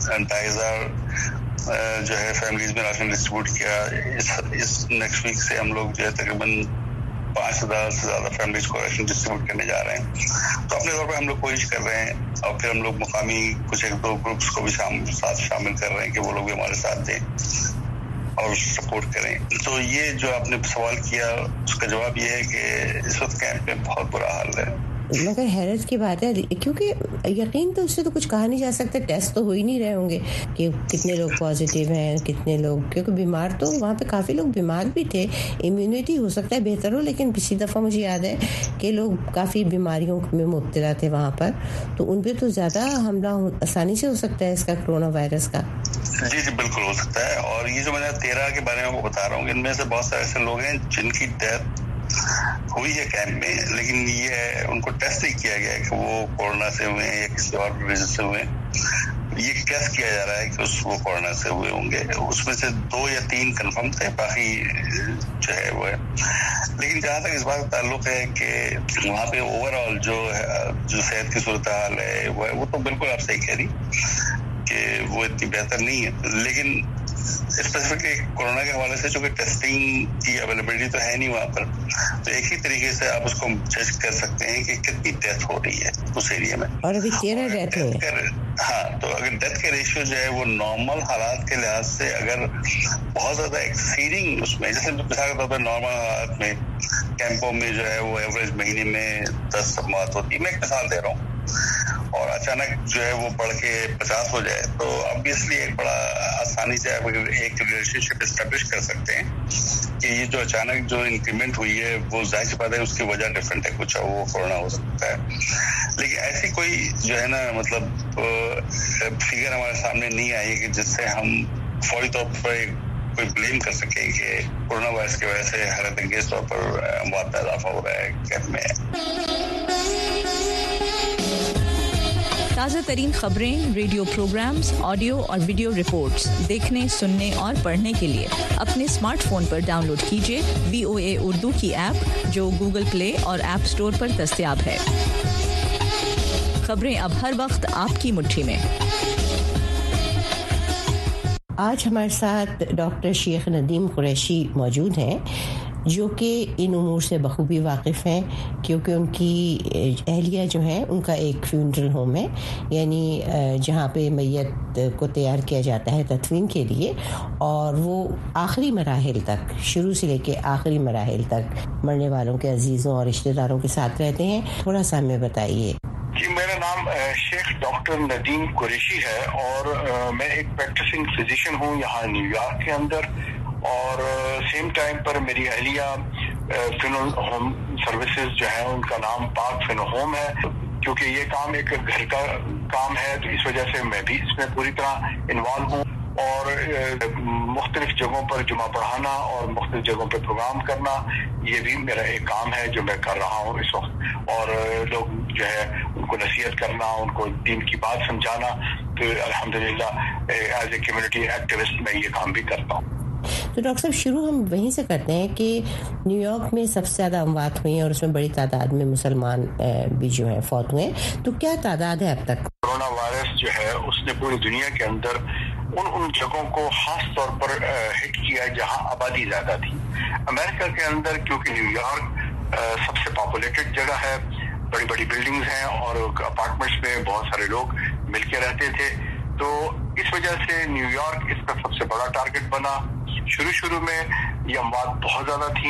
2,500 जो है फैमिलीज में राशन डिस्ट्रीब्यूट किया। इस नेक्स्ट वीक से हम लोग जो है तकरीबन 5,000 से ज्यादा फैमिलीज को राशन डिस्ट्रीब्यूट करने जा रहे हैं। तो अपने तौर पे हम लोग कोशिश कर रहे हैं, और फिर हम लोग मुकामी कुछ 1-2 ग्रुप्स को भी साथ शामिल कर रहे हैं कि वो लोग भी हमारे साथ दें और सपोर्ट करें। तो ये जो आपने सवाल किया उसका जवाब ये है कि इस वक्त कैंप में बहुत बुरा हाल है। मगर हैरत की बात है, क्योंकि यकीन तो उससे तो कुछ कहा नहीं जा सकता, टेस्ट तो हो ही नहीं रहे होंगे कि कितने लोग पॉजिटिव हैं, कितने लोग, क्योंकि बीमार तो वहाँ पे काफ़ी लोग बीमार भी थे। इम्यूनिटी हो सकता है बेहतर हो, लेकिन पिछली दफ़ा मुझे याद है कि लोग काफ़ी बीमारियों में मुब्तला थे वहाँ पर, तो उन पर तो ज़्यादा हमला आसानी से हो सकता है इसका, कोरोना वायरस का। जी बिल्कुल हो सकता है। और ये जो मैंने 13 के बारे में बता रहा हूँ, इनमें से बहुत सारे ऐसे लोग हैं जिनकी डेथ हुई है कैंप में, लेकिन ये उनको टेस्ट नहीं किया गया कि वो कोरोना से हुए हैं या किसी और रीजन से हुए हैं। ये टेस्ट किया जा रहा है कि वो कोरोना से हुए होंगे। उसमें से 2 या 3 कंफर्म थे, बाकी जो है वो है। लेकिन जहाँ तक इस बात का ताल्लुक है कि वहाँ पे ओवरऑल जो सेहत की सूरत हाल है वो तो बिल्कुल आप सही कह रही कि वो इतनी बेहतर नहीं है, लेकिन स्पेसिफिकली कोरोना के हवाले से चूंकि टेस्टिंग की अवेलेबिलिटी तो है नहीं वहाँ पर, तो एक ही तरीके से आप उसको जज कर सकते हैं कि कितनी डेथ हो रही है उस एरिया में। और अभी 13 डेथ है। हाँ, तो अगर डेथ का रेशियो जो है वो नॉर्मल हालात के लिहाज से अगर बहुत ज्यादा एक्सीडिंग उसमें, जैसे मिसाल के तौर पर नॉर्मल हालात में कैंपों में जो है वो एवरेज महीने में 10 मौत होती है, मैं एक मिसाल दे रहा हूँ, और अचानक जो है वो बढ़ के 50 हो जाए, तो ऑब्वियसली एक बड़ा आसानी से आप एक रिलेशनशिप एस्टेब्लिश कर सकते हैं कि ये जो अचानक जो इंक्रीमेंट हुई है वो जाहिर सी बात है उसकी वजह डिफरेंट है, कुछ वो कोरोना हो सकता है, लेकिन ऐसी कोई जो है ना मतलब फिगर हमारे सामने नहीं आई है कि जिससे हम फौरी तौर पर कोई ब्लेम कर सके कि कोरोना वायरस की वजह से हैरत अंगेज तौर पर मौत में इजाफा हो रहा है, कैद में है। ताज़ा तरीन खबरें, रेडियो प्रोग्राम्स, ऑडियो और वीडियो रिपोर्ट्स देखने, सुनने और पढ़ने के लिए अपने स्मार्टफोन पर डाउनलोड कीजिए VOA उर्दू की ऐप, जो गूगल प्ले और ऐप स्टोर पर दस्तयाब है। खबरें अब हर वक्त आपकी मुट्ठी में। आज हमारे साथ डॉक्टर शेख नदीम कुरैशी मौजूद हैं, जो कि इन उमूर से बखूबी वाकिफ़ हैं, क्योंकि उनकी अहलिया जो हैं उनका एक फ्यूनरल होम है, यानी जहाँ पे मैयत को तैयार किया जाता है तदफीन के लिए, और वो आखिरी मराहिल तक, शुरू से लेके आखिरी मराहिल तक मरने वालों के अजीज़ों और रिश्तेदारों के साथ रहते हैं। थोड़ा सा हमें बताइए। जी, मेरा नाम शेख डॉक्टर नदीम कुरैशी है और मैं एक प्रैक्टिसिंग फिजिशियन हूँ यहाँ न्यूयॉर्क के अंदर, और सेम टाइम पर मेरी अहलिया फ्यूनरल होम सर्विसेज जो है उनका नाम पाक फ्यूनरल होम है। क्योंकि ये काम एक घर का काम है तो इस वजह से मैं भी इसमें पूरी तरह इन्वॉल्व हूँ, और मुख्तलिफ जगहों पर जुमा पढ़ाना और मुख्तलिफ जगहों पर प्रोग्राम करना, ये भी मेरा एक काम है जो मैं कर रहा हूँ इस वक्त, और लोग जो है उनको नसीहत करना, उनको दीन की बात समझाना, तो अल्हम्दुलिल्लाह एज ए कम्युनिटी एक्टिविस्ट मैं ये काम भी करता हूँ। तो डॉक्टर साहब, शुरू हम वहीं से करते हैं कि न्यूयॉर्क में सबसे ज़्यादा अमवात हुई हैं और उसमें बड़ी तादाद में मुसलमान भी जो है फौत हुए हैं, तो क्या तादाद है अब तक? कोरोना वायरस जो है उसने पूरी दुनिया के अंदर उन जगहों को खास तौर पर हिट किया जहां आबादी ज्यादा थी। अमेरिका के अंदर क्योंकि न्यूयॉर्क सबसे पॉपुलेटेड जगह है, बड़ी बड़ी बिल्डिंग्स हैं और अपार्टमेंट्स में बहुत सारे लोग मिलके रहते थे, तो इस वजह से न्यूयॉर्क इसका सबसे बड़ा टारगेट बना। शुरू में ये अमवात बहुत ज्यादा थी।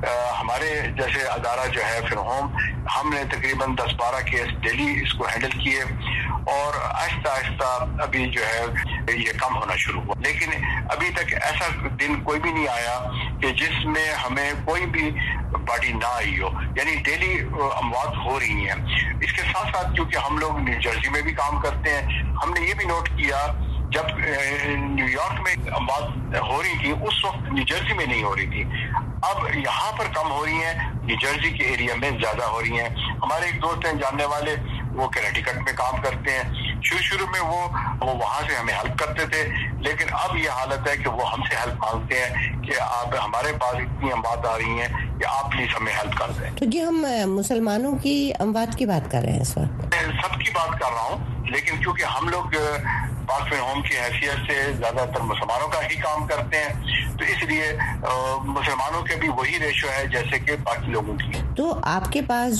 हमारे जैसे अदारा जो है फिर होम, हमने तकरीबन 10-12 केस डेली इसको हैंडल किए, और आहिस्ता आहिस्ता अभी जो है ये कम होना शुरू हुआ। लेकिन अभी तक ऐसा दिन कोई भी नहीं आया कि जिसमें हमें कोई भी बॉडी ना आई हो, यानी डेली अमवात हो रही हैं। इसके साथ साथ क्योंकि हम लोग न्यू जर्सी में भी काम करते हैं, हमने ये भी नोट किया जब न्यूयॉर्क में अमवात हो रही थी उस वक्त न्यू जर्सी में नहीं हो रही थी। अब यहाँ पर कम हो रही हैं, न्यू जर्सी के एरिया में ज्यादा हो रही हैं। हमारे एक दोस्त हैं जानने वाले, वो कनेटिकट में काम करते हैं। शुरू में वो वहां से हमें हेल्प करते थे, लेकिन अब ये हालत है कि वो हमसे हेल्प मांगते हैं कि आप हमारे पास इतनी अमवात आ रही हैं कि आप प्लीज हमें हेल्प कर दें। तो जी, हम मुसलमानों की अमवात की बात कर रहे हैं इस वक्त? सबकी बात कर रहा हूँ, लेकिन क्योंकि हम लोग पाक होम की हैसियत से ज्यादातर मुसलमानों का ही काम करते हैं, तो इसलिए मुसलमानों के भी वही रेशो है जैसे कि बाकी लोगों की। तो आपके पास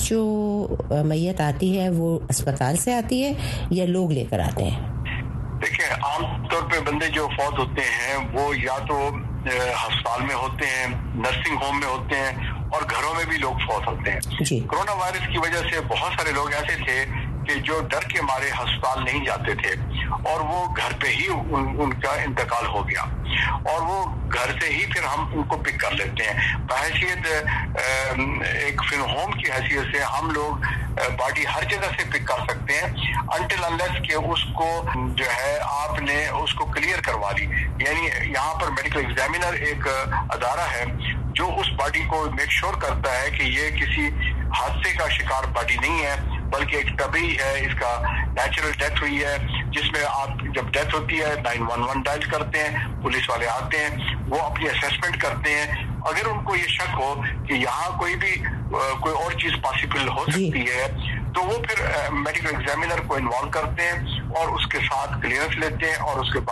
जो मैयत आती है वो अस्पताल से आती है या लोग लेकर आते हैं? देखिए, आमतौर पे बंदे जो फौत होते हैं वो या तो अस्पताल में होते हैं, नर्सिंग होम में होते हैं, और घरों में भी लोग फौत होते हैं। कोरोना वायरस की वजह से बहुत सारे लोग ऐसे थे कि जो डर के मारे अस्पताल नहीं जाते थे, और वो घर पे ही उनका इंतकाल हो गया, और वो घर से ही फिर हम उनको पिक कर लेते हैं। बहैसियत एक फिर होम की हैसियत से हम लोग बॉडी हर जगह से पिक कर सकते हैं, अनटिल अनलेस कि उसको जो है आपने उसको क्लियर करवा ली। यानी यहाँ पर मेडिकल एग्जामिनर एक अदारा है जो उस बॉडी को मेक श्योर करता है कि ये किसी हादसे का शिकार बॉडी नहीं है, बल्कि एक तभी है, इसका नेचुरल डेथ हुई है, जिसमें आप जब डेथ होती है 911 डायल करते हैं, पुलिस वाले आते हैं, वो अपनी असेसमेंट करते हैं। अगर उनको ये शक हो कि यहाँ कोई और चीज पॉसिबल हो सकती है, तो वो फिर मेडिकल एग्जामिनर को इन्वॉल्व करते हैं और उसके साथ क्लियरेंस लेते हैं, और उसके बाद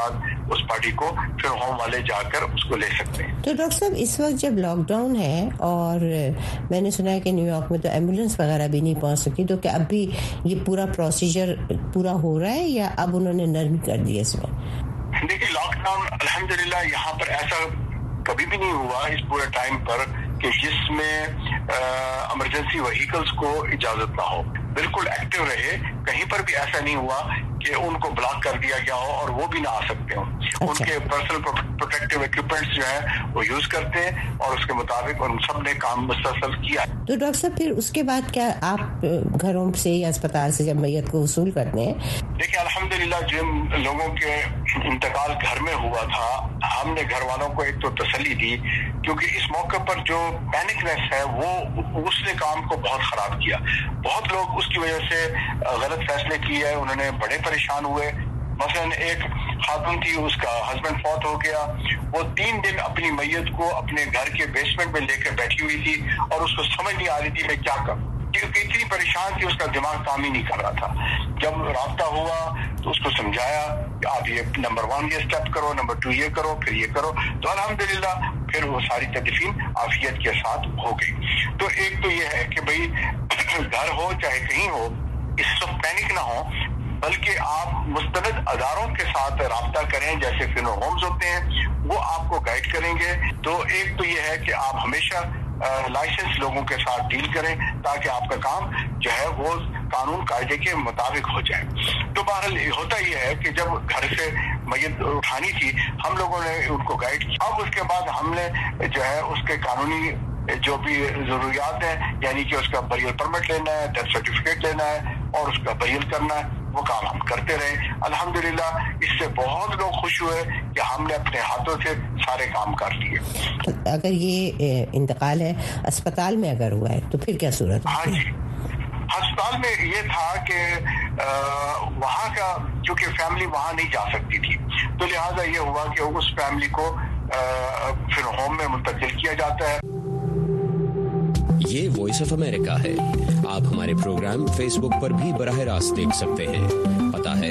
उस बॉडी को फिर होम वाले जाकर उसको ले सकते हैं। तो डॉक्टर साहब, इस वक्त जब लॉकडाउन है और मैंने सुना है कि न्यूयॉर्क में तो एम्बुलेंस वगैरह भी नहीं पहुंच सकती, तो क्या अब भी ये पूरा प्रोसीजर पूरा हो रहा है या अब उन्होंने नरमी कर दी इसमें? देखिए, लॉकडाउन अल्हम्दुलिल्लाह यहाँ पर ऐसा कभी भी नहीं हुआ इस पूरे टाइम पर कि जिसमें इमरजेंसी व्हीकल्स को इजाजत ना हो। बिल्कुल एक्टिव रहे, कहीं पर भी ऐसा नहीं हुआ कि उनको ब्लॉक कर दिया गया हो और वो भी ना आ सकते हो। उनके पर्सनल प्रोटेक्टिव इक्विपमेंट्स जो है वो यूज करते हैं और उसके मुताबिक उन सब ने काम मुसलसल किया। तो डॉक्टर साहब, फिर उसके बाद क्या आप घरों से या अस्पताल से जब मैयत को वसूल करते हैं? देखिए, अल्हम्दुलिल्लाह जिन लोगों के इंतकाल घर में हुआ था, हमने घर वालों को एक तो तसल्ली दी, क्योंकि इस मौके पर जो पैनिकनेस है वो उसने काम को बहुत खराब किया। बहुत लोग उसकी वजह से गलत फैसले किए, उन्होंने बड़े परेशान हुए। मसलन एक खातून थी, उसका हस्बैंड फौत हो गया, वो 3 दिन अपनी मैयत को अपने घर के बेसमेंट में लेकर बैठी हुई थी और उसको समझ नहीं आ रही थी मैं क्या करूं, क्योंकि इतनी परेशान थी, उसका दिमाग काम ही नहीं कर रहा था। जब राब्ता हुआ तो उसको समझाया कि आप ये नंबर 1 ये स्टेप करो, नंबर 2 ये करो, फिर ये करो, तो अल्हम्दुलिल्लाह फिर वो सारी तदफीन आफियत के साथ हो गई। तो एक तो ये है कि भाई घर हो चाहे कहीं हो, इस वक्त पैनिक ना हो, बल्कि आप मुस्तनद अदारों के साथ राब्ता करें, जैसे फ्यूनरल होम्स होते हैं, वो आपको गाइड करेंगे। तो एक तो ये है कि आप हमेशा लाइसेंस लोगों के साथ डील करें ताकि आपका काम जो है वो कानून कायदे के मुताबिक हो जाए। तो बहरहाल होता ये है कि जब घर से मैयत उठानी थी, हम लोगों ने उनको गाइड किया। अब उसके बाद हमने जो है उसके कानूनी जो भी जरूरियात है, यानी कि उसका बरियल परमिट लेना है, डेथ सर्टिफिकेट लेना है और उसका बरियल करना है, वो काम हम करते रहे। अल्हम्दुलिल्लाह इससे बहुत लोग खुश हुए कि हमने अपने हाथों से सारे काम कर लिए। अगर ये इंतकाल है अस्पताल में अगर हुआ है तो फिर क्या सूरत? हाँ जी, अस्पताल में ये था कि वहाँ का क्योंकि फैमिली वहाँ नहीं जा सकती थी, तो लिहाजा ये हुआ कि उस फैमिली को फिर होम में मुंतकिल किया जाता है। ये वॉइस ऑफ अमेरिका है। आप हमारे प्रोग्राम फेसबुक पर भी बराह रास्त देख सकते हैं। पता है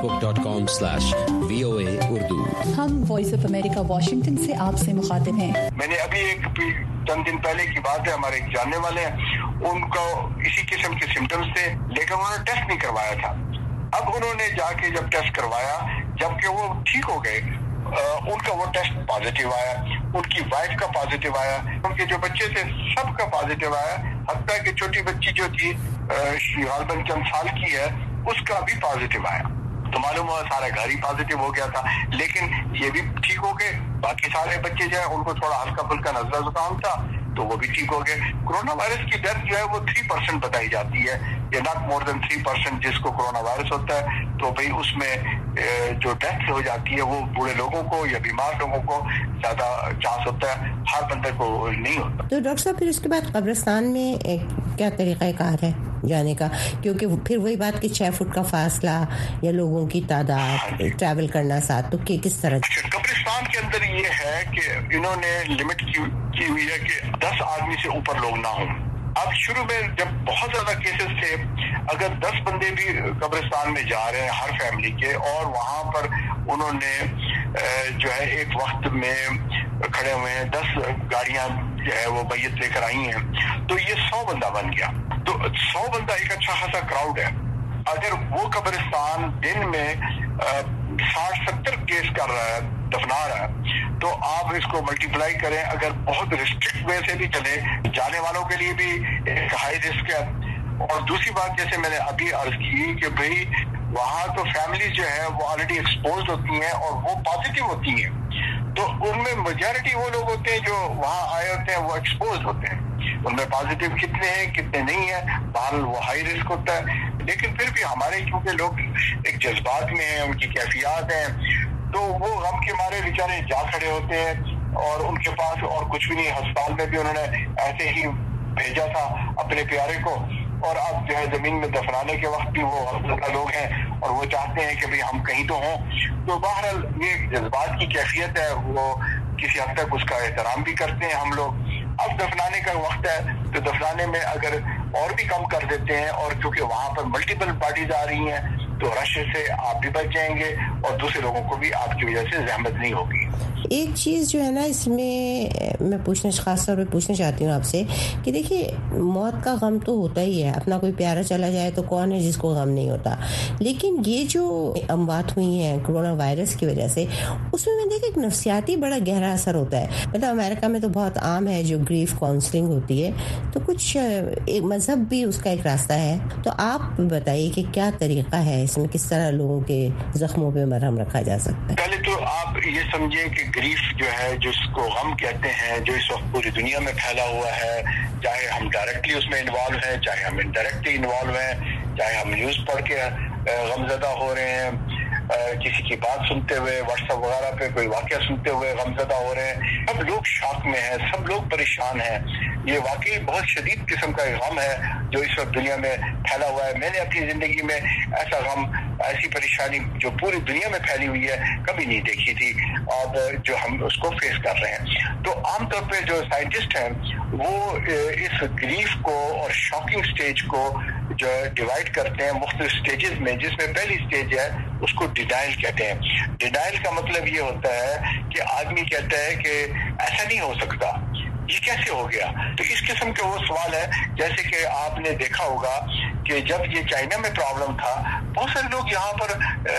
facebook.com/VOA उर्दू। हम वॉइस ऑफ अमेरिका वाशिंगटन से आपसे मुखातिब हैं। मैंने अभी चंद दिन पहले की बात है, हमारे एक जानने वाले हैं, उनको इसी किस्म के सिम्टम्स थे, लेकिन उन्होंने टेस्ट नहीं करवाया था। अब उन्होंने जाके जब टेस्ट करवाया, जबकि वो ठीक हो गए, उनका वो टेस्ट पॉजिटिव आया, उनकी वाइफ का पॉजिटिव आया, उनके जो बच्चे थे सबका पॉजिटिव आया, हत्ता कि छोटी बच्ची जो थी गालबन चंद साल की है, उसका भी पॉजिटिव आया। तो मालूम हुआ सारा घर ही पॉजिटिव हो गया था, लेकिन ये भी ठीक हो गए। बाकी सारे बच्चे जो है उनको थोड़ा हल्का फुल्का नजला जुकाम था, तो वो भी ठीक हो गए। कोरोना वायरस की डेथ जो है वो 3% बताई जाती है, ये नॉट मोर देन 3% जिसको कोरोना वायरस होता है। तो भाई उसमें जो डेथ हो जाती है वो बूढ़े लोगों को या बीमार लोगों को ज्यादा चांस होता है, हर बंदे को नहीं होता। तो डॉक्टर साहब, फिर उसके बाद कब्रिस्तान में क्या तरीक़ाकार है जाने का? क्योंकि फिर वही बात कि 6 फुट का फासला या लोगों की तादाद, ट्रैवल करना साथ, तो किस तरह? कब्रिस्तान के अंदर ये है कि इन्होंने लिमिट की हुई है कि 10 आदमी से ऊपर लोग ना हों। अब शुरू में जब बहुत ज्यादा केसेस थे, अगर 10 बंदे भी कब्रिस्तान में जा रहे हैं हर फैमिली के, और वहां पर उन्होंने जो है एक वक्त में खड़े हुए हैं, 10 गाड़ियां जो है वो मैयत लेकर आई हैं, तो ये 100 बंदा बन गया। तो 100 बंदा एक अच्छा खासा क्राउड है। अगर वो कब्रिस्तान दिन में 60-70 केस कर रहा है, दफना रहा है, तो आप इसको मल्टीप्लाई करें। अगर बहुत रिस्ट्रिक्ट वे से भी चले, जाने वालों के लिए भी एक हाई रिस्क है। और दूसरी बात, जैसे मैंने अभी अर्ज की कि भाई वहाँ तो फैमिलीज जो है वो ऑलरेडी एक्सपोज होती हैं और वो पॉजिटिव होती हैं, तो उनमें मेजॉरिटी वो लोग होते हैं जो वहाँ आए होते हैं, वो एक्सपोज होते हैं। उनमें पॉजिटिव कितने हैं कितने नहीं है, बहरहाल वो हाई रिस्क होता है। लेकिन फिर भी हमारे क्योंकि लोग एक जज्बात में हैं, उनकी कैफियत है, तो वो गम के मारे बेचारे जा खड़े होते हैं और उनके पास और कुछ भी नहीं। अस्पताल में भी उन्होंने ऐसे ही भेजा था अपने प्यारे को, और अब जो है जमीन में दफनाने के वक्त भी वो अस्पताल लोग हैं और वो चाहते हैं कि भाई हम कहीं तो हों। तो बहरहाल ये जज्बात की कैफियत है, वो किसी हद तक उसका एहतराम भी करते हैं हम लोग। अब दफनाने का वक्त है, तो दफनाने में अगर और भी कम कर देते हैं, और क्योंकि वहां पर मल्टीपल पार्टीज आ रही हैं, तो रश से आप भी बच जाएंगे और दूसरे लोगों को भी आपकी वजह से जहमत नहीं होगी। एक चीज़ जो है ना इसमें मैं खास तौर पे पूछना चाहती हूँ आपसे कि देखिए मौत का गम तो होता ही है, अपना कोई प्यारा चला जाए तो कौन है जिसको गम नहीं होता, लेकिन ये जो अमवात हुई हैं कोरोना वायरस की वजह से उसमें मैं देखिए एक नफ्सियाती बड़ा गहरा असर होता है। मतलब अमेरिका में तो बहुत आम है जो ग्रीफ काउंसलिंग होती है, तो कुछ एक मजहब भी उसका एक रास्ता है, तो आप बताइए कि क्या तरीका है इसमें, किस तरह लोगों के जख्मों पे मरहम रखा जा सकता है। पहले तो आप ये समझें कि ग्रीफ जो है जिसको गम कहते हैं, जो इस वक्त पूरी दुनिया में फैला हुआ है, चाहे हम डायरेक्टली उसमें इन्वॉल्व हैं, चाहे हम इनडायरेक्टली इन्वॉल्व हैं, चाहे हम न्यूज़ पढ़ के गमजदा हो रहे हैं, किसी की बात सुनते हुए, व्हाट्सएप वगैरह पे कोई वाकया सुनते हुए गमजदा हो रहे हैं, सब लोग शॉक में हैं, सब लोग परेशान हैं। ये वाकई बहुत शदीद किस्म का गम है जो इस वक्त दुनिया में फैला हुआ है। मैंने अपनी जिंदगी में ऐसा गम, ऐसी परेशानी जो पूरी दुनिया में फैली हुई है कभी नहीं देखी थी, और जो हम उसको फेस कर रहे हैं। तो आमतौर पे जो साइंटिस्ट हैं वो इस ग्रीफ को और शॉकिंग स्टेज को जो डिवाइड करते हैं मुख्तलिफ स्टेजेस में, जिसमें पहली स्टेज है उसको डिनाइल कहते हैं। डिनाइल का मतलब ये होता है कि आदमी कहता है कि ऐसा नहीं हो सकता, ये कैसे हो गया। तो इस किस्म के वो सवाल है, जैसे कि आपने देखा होगा कि जब ये चाइना में प्रॉब्लम था, बहुत सारे लोग यहाँ पर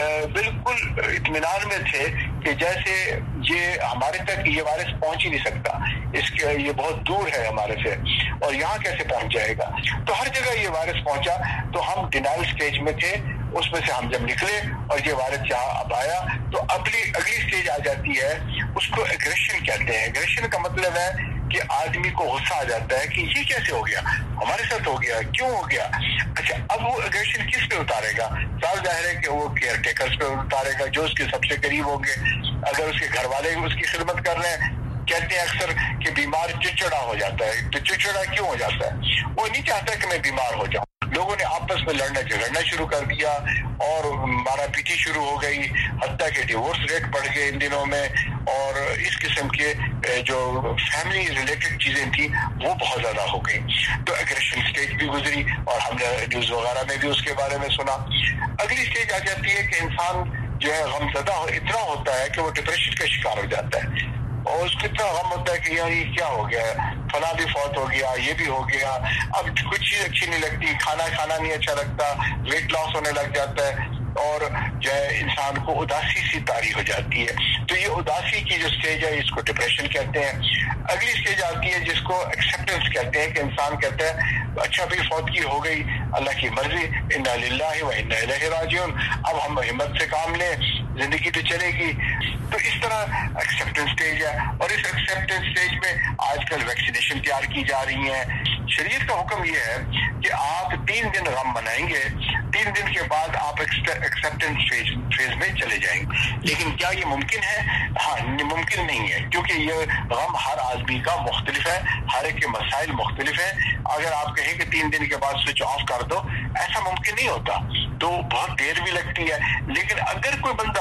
बिल्कुल इत्मीनान में थे कि जैसे ये हमारे तक ये वायरस पहुंच ही नहीं सकता, इसके ये बहुत दूर है हमारे से और यहाँ कैसे पहुंच जाएगा। तो हर जगह ये वायरस पहुंचा, तो हम डिनाइल स्टेज में थे, उसमें से हम जब निकले और ये वायरस यहाँ अब आया, तो अगली स्टेज आ जाती है, उसको एग्रेशन कहते हैं। एग्रेशन का मतलब है कि आदमी को गुस्सा आ जाता है कि ये कैसे हो गया, हमारे साथ हो गया, क्यों हो गया। अच्छा, अब वो एग्रेशन किस पे उतारेगा? साफ जाहिर है कि वो केयर टेकर्स पे उतारेगा, जो उसके सबसे करीब होंगे। अगर उसके घर वाले उसकी खिदमत कर रहे हैं, कहते हैं अक्सर कि बीमार चिड़चिड़ा हो जाता है। तो चिड़चिड़ा क्यों हो जाता है? वो नहीं चाहता कि मैं बीमार हो जाऊं। लोगों ने आपस में लड़ना झगड़ना शुरू कर दिया और मारा पीटी शुरू हो गई, हत्या के डिवोर्स रेट बढ़ गए इन दिनों में, और इस किस्म के जो फैमिली रिलेटेड चीजें थी वो बहुत ज्यादा हो गई। तो एग्रेशन स्टेज भी गुजरी और हमने न्यूज वगैरह में भी उसके बारे में सुना। अगली स्टेज आ जाती है कि इंसान जो है गमज़दा इतना होता है कि वो डिप्रेशन का शिकार हो जाता है, और उसको इतना गम होता है कि यार ये क्या हो गया, फला भी फौत हो गया, ये भी हो गया, अब कुछ चीज अच्छी नहीं लगती, खाना नहीं अच्छा लगता, वेट लॉस होने लग जाता है, और जो है इंसान को उदासी सी तारी हो जाती है। तो ये उदासी की जो स्टेज है इसको डिप्रेशन कहते हैं। अगली स्टेज आती है जिसको एक्सेप्टेंस कहते हैं, कि इंसान कहता है अच्छा भाई फौत की हो गई, अल्लाह की मर्जी, इन्ना लिल्लाहि व इन्ना इलैहि राजिऊन, अब हम हिम्मत से काम लें, जिंदगी तो चलेगी। तो इस तरह एक्सेप्टेंस स्टेज है, और इस एक्सेप्टेंस स्टेज में आजकल वैक्सीनेशन तैयार की जा रही है। शरीयत का हुक्म ये है कि आप 3 दिन गम मनाएंगे, 3 दिन के बाद आप एक्सेप्टेंस फेज में चले जाएंगे। लेकिन क्या ये मुमकिन है? हाँ, मुमकिन नहीं है, क्योंकि ये गम हर आदमी का मुख्तलिफ है, हर एक के मसाइल मुख्तलिफ है। अगर आप कहें कि 3 दिन के बाद स्विच ऑफ कर दो, ऐसा मुमकिन नहीं होता, तो बहुत देर भी लगती है। लेकिन अगर कोई बंदा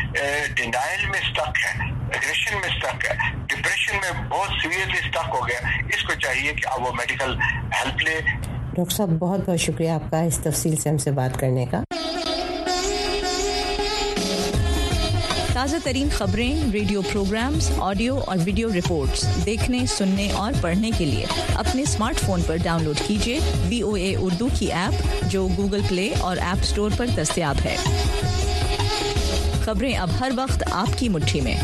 डिनाइल में स्टक है, एग्रेशन में स्टक है, डिप्रेशन में बहुत सीवियरली स्टक हो गया, इसको चाहिए कि अब वो मेडिकल हेल्प ले। डॉक्टर साहब बहुत बहुत शुक्रिया आपका इस तफसील से हमसे बात करने का। ताज़ा तरीन खबरें, रेडियो प्रोग्राम्स, ऑडियो और वीडियो रिपोर्ट्स देखने, सुनने और पढ़ने के लिए अपने स्मार्टफोन पर डाउनलोड कीजिए VOA उर्दू की ऐप, जो गूगल प्ले और ऐप स्टोर पर दस्तयाब है। खबरें अब हर वक्त आपकी मुट्ठी में।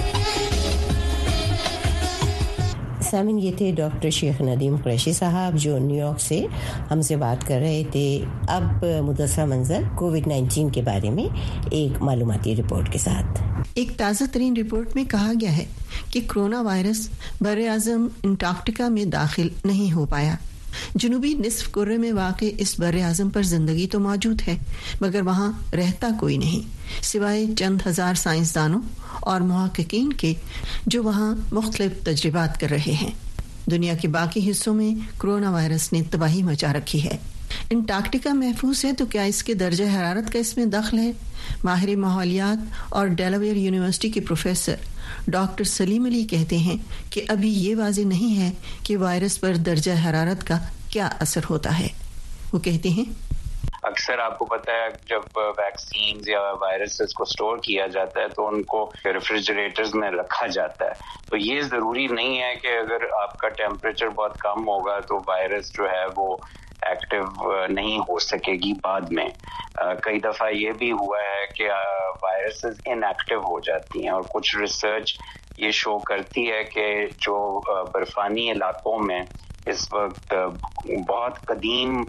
सामिन, ये थे डॉक्टर शेख नदीम कुरैशी साहब जो न्यूयॉर्क से हमसे बात कर रहे थे। अब मुदस्सरा मंजर कोविड-19 के बारे में एक मालूमाती रिपोर्ट के साथ। एक ताज़ा तरीन रिपोर्ट में कहा गया है कि कोरोना वायरस बर्र-ए-आज़म अंटार्कटिका में दाखिल नहीं हो पाया। जनूबी निस्फ कुर्रे में वाक़ इस बर्र-ए-आज़म पर ज़िंदगी तो मौजूद है, मगर वहाँ रहता कोई नहीं सिवाय चंद हज़ार साइंसदानों और मुहक्किकीन के, जो वहाँ मुख्तलिफ तजर्बात कर रहे हैं। दुनिया के बाकी हिस्सों में कोरोना वायरस ने तबाही मचा रखी है। अंटार्कटिका महफूज है तो क्या इसके दर्जे हरारत का इसमें दखल है? माहिर माहौलियात और डेलावेयर यूनिवर्सिटी के प्रोफेसर डॉक्टर सलीम अली कहते हैं कि अभी ये वाज़ेह नहीं है कि वायरस पर दर्जा हरारत का क्या असर होता है। वो कहते हैं, اکثر آپ کو پتا ہے جب ویکسینز یا وائرسز کو اسٹور کیا جاتا ہے تو ان کو ریفریجریٹرز میں رکھا جاتا ہے. تو یہ ضروری نہیں ہے کہ اگر آپ کا ٹیمپریچر بہت کم ہوگا تو وائرس جو ہے وہ ایکٹیو نہیں ہو سکے گی بعد میں. کئی دفعہ یہ بھی ہوا ہے کہ وائرسز ان ایکٹیو ہو جاتی ہیں اور کچھ ریسرچ یہ شو کرتی ہے کہ جو برفانی علاقوں میں اس وقت بہت قدیم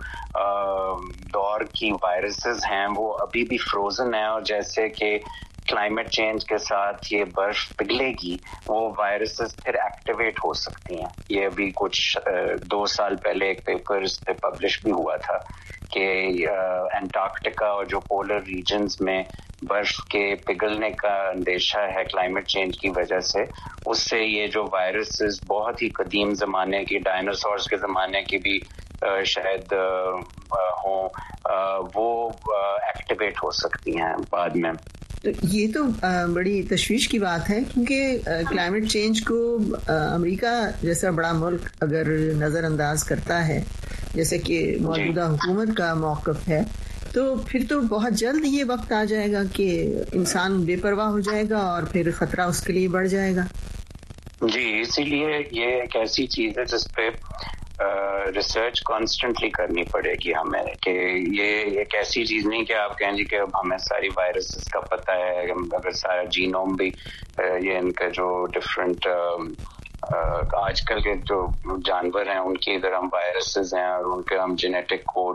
دور کی وائرسز ہیں وہ ابھی بھی فروزن ہیں، اور جیسے کہ کلائمیٹ چینج کے ساتھ یہ برف پگھلے گی وہ وائرسز پھر ایکٹیویٹ ہو سکتی ہیں. یہ ابھی کچھ 2 سال پہلے ایک پیپر اس پہ پبلش بھی ہوا تھا کہ انٹارکٹیکا اور جو پولر ریجنز میں برف کے پگھلنے کا اندیشہ ہے کلائمیٹ چینج کی وجہ سے، اس سے یہ جو وائرسز بہت ہی قدیم زمانے کی ڈائناسورز کے زمانے کی بھی شاید ہوں وہ ایکٹیویٹ ہو سکتی ہیں بعد میں. تو یہ تو بڑی تشویش کی بات ہے کیونکہ کلائمیٹ چینج کو امریکہ جیسا بڑا ملک اگر نظر انداز کرتا ہے جیسے کہ موجودہ حکومت کا موقف ہے تو پھر تو بہت جلد یہ وقت آ جائے گا کہ انسان بے پرواہ ہو جائے گا اور پھر خطرہ اس کے لیے بڑھ جائے گا. جی اسی لیے یہ ایک ایسی چیز ہے جس پہ ریسرچ کانسٹنٹلی کرنی پڑے گی ہمیں کہ یہ ایک ایسی چیز نہیں کہ آپ کہیں جی کہ ہمیں ساری وائرسز کا پتہ ہے، اگر سارا جینوم بھی یہ ان کا جو ڈفرینٹ آج کل کے جو جانور ہیں ان کی اگر ہم وائرسز ہیں اور ان کے ہم جینیٹک کوڈ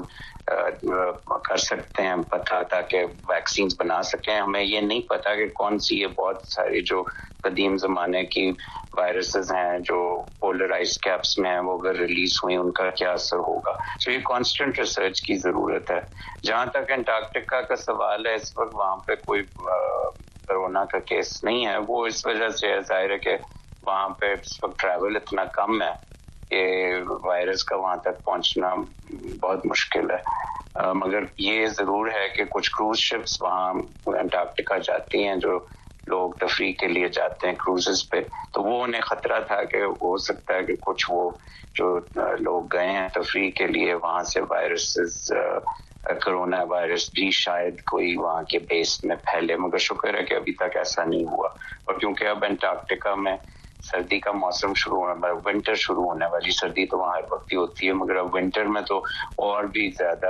کر سکتے ہیں پتہ تاکہ ویکسینز بنا سکیں. ہمیں یہ نہیں پتا کہ کون سی یہ بہت ساری جو قدیم زمانے کی وائرسز ہیں جو پولرائز کیپس میں ہیں وہ اگر ریلیز ہوئی ان کا کیا اثر ہوگا. تو یہ کانسٹنٹ ریسرچ کی ضرورت ہے. جہاں تک انٹارکٹیکا کا سوال ہے اس وقت وہاں پہ کوئی کرونا کا کیس نہیں ہے. وہ اس وجہ سے ظاہر ہے کہ وہاں پہ اس وقت ٹریول اتنا کم ہے کہ وائرس کا وہاں تک پہنچنا بہت مشکل ہے. مگر یہ ضرور ہے کہ کچھ کروز شپس وہاں انٹارکٹیکا جاتی ہیں جو لوگ تفریح کے لیے جاتے ہیں کروزز پہ، تو وہ انہیں خطرہ تھا کہ ہو سکتا ہے کہ کچھ وہ جو لوگ گئے ہیں تفریح کے لیے وہاں سے وائرسز کرونا وائرس بھی شاید کوئی وہاں کے بیس میں پھیلے. مگر شکر ہے کہ ابھی تک ایسا نہیں ہوا. اور کیونکہ اب انٹارکٹیکا میں سردی کا موسم شروع ہونے ونٹر شروع ہونے والی، سردی تو وہاں ہر وقت ہی ہوتی ہے مگر اب ونٹر میں تو اور بھی زیادہ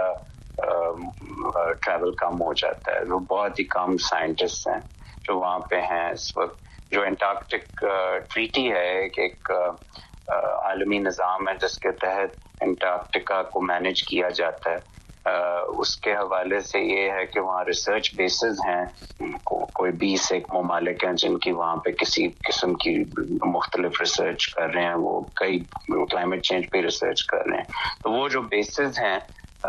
ٹریول کم ہو جاتا ہے. وہ بہت ہی کم سائنٹسٹ ہیں جو وہاں پہ ہیں اس وقت. جو انٹارکٹک ٹریٹی ہے ایک عالمی نظام ہے جس کے تحت انٹارکٹیکا کو مینیج کیا جاتا ہے. اس کے حوالے سے یہ ہے کہ وہاں ریسرچ بیسز ہیں، کوئی 20 ایک ممالک ہیں جن کی وہاں پہ کسی قسم کی مختلف ریسرچ کر رہے ہیں. وہ کئی کلائمیٹ چینج پہ ریسرچ کر رہے ہیں. تو وہ جو بیسز ہیں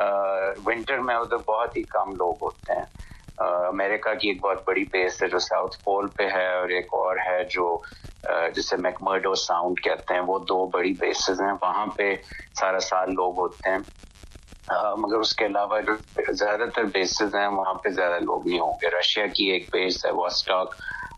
ونٹر میں ادھر بہت ہی کم لوگ ہوتے ہیں. امریکہ کی ایک بہت بڑی بیس ہے جو ساؤتھ پول پہ ہے اور ایک اور ہے جو جسے میکمرڈو ساؤنڈ کہتے ہیں. وہ 2 بڑی بیسز ہیں، وہاں پہ سارا سال لوگ ہوتے ہیں. مگر اس کے علاوہ جو زیادہ تر بیسز ہیں وہاں پہ زیادہ لوگ نہیں ہوں گے. رشیا کی ایک بیس ہے واسٹاک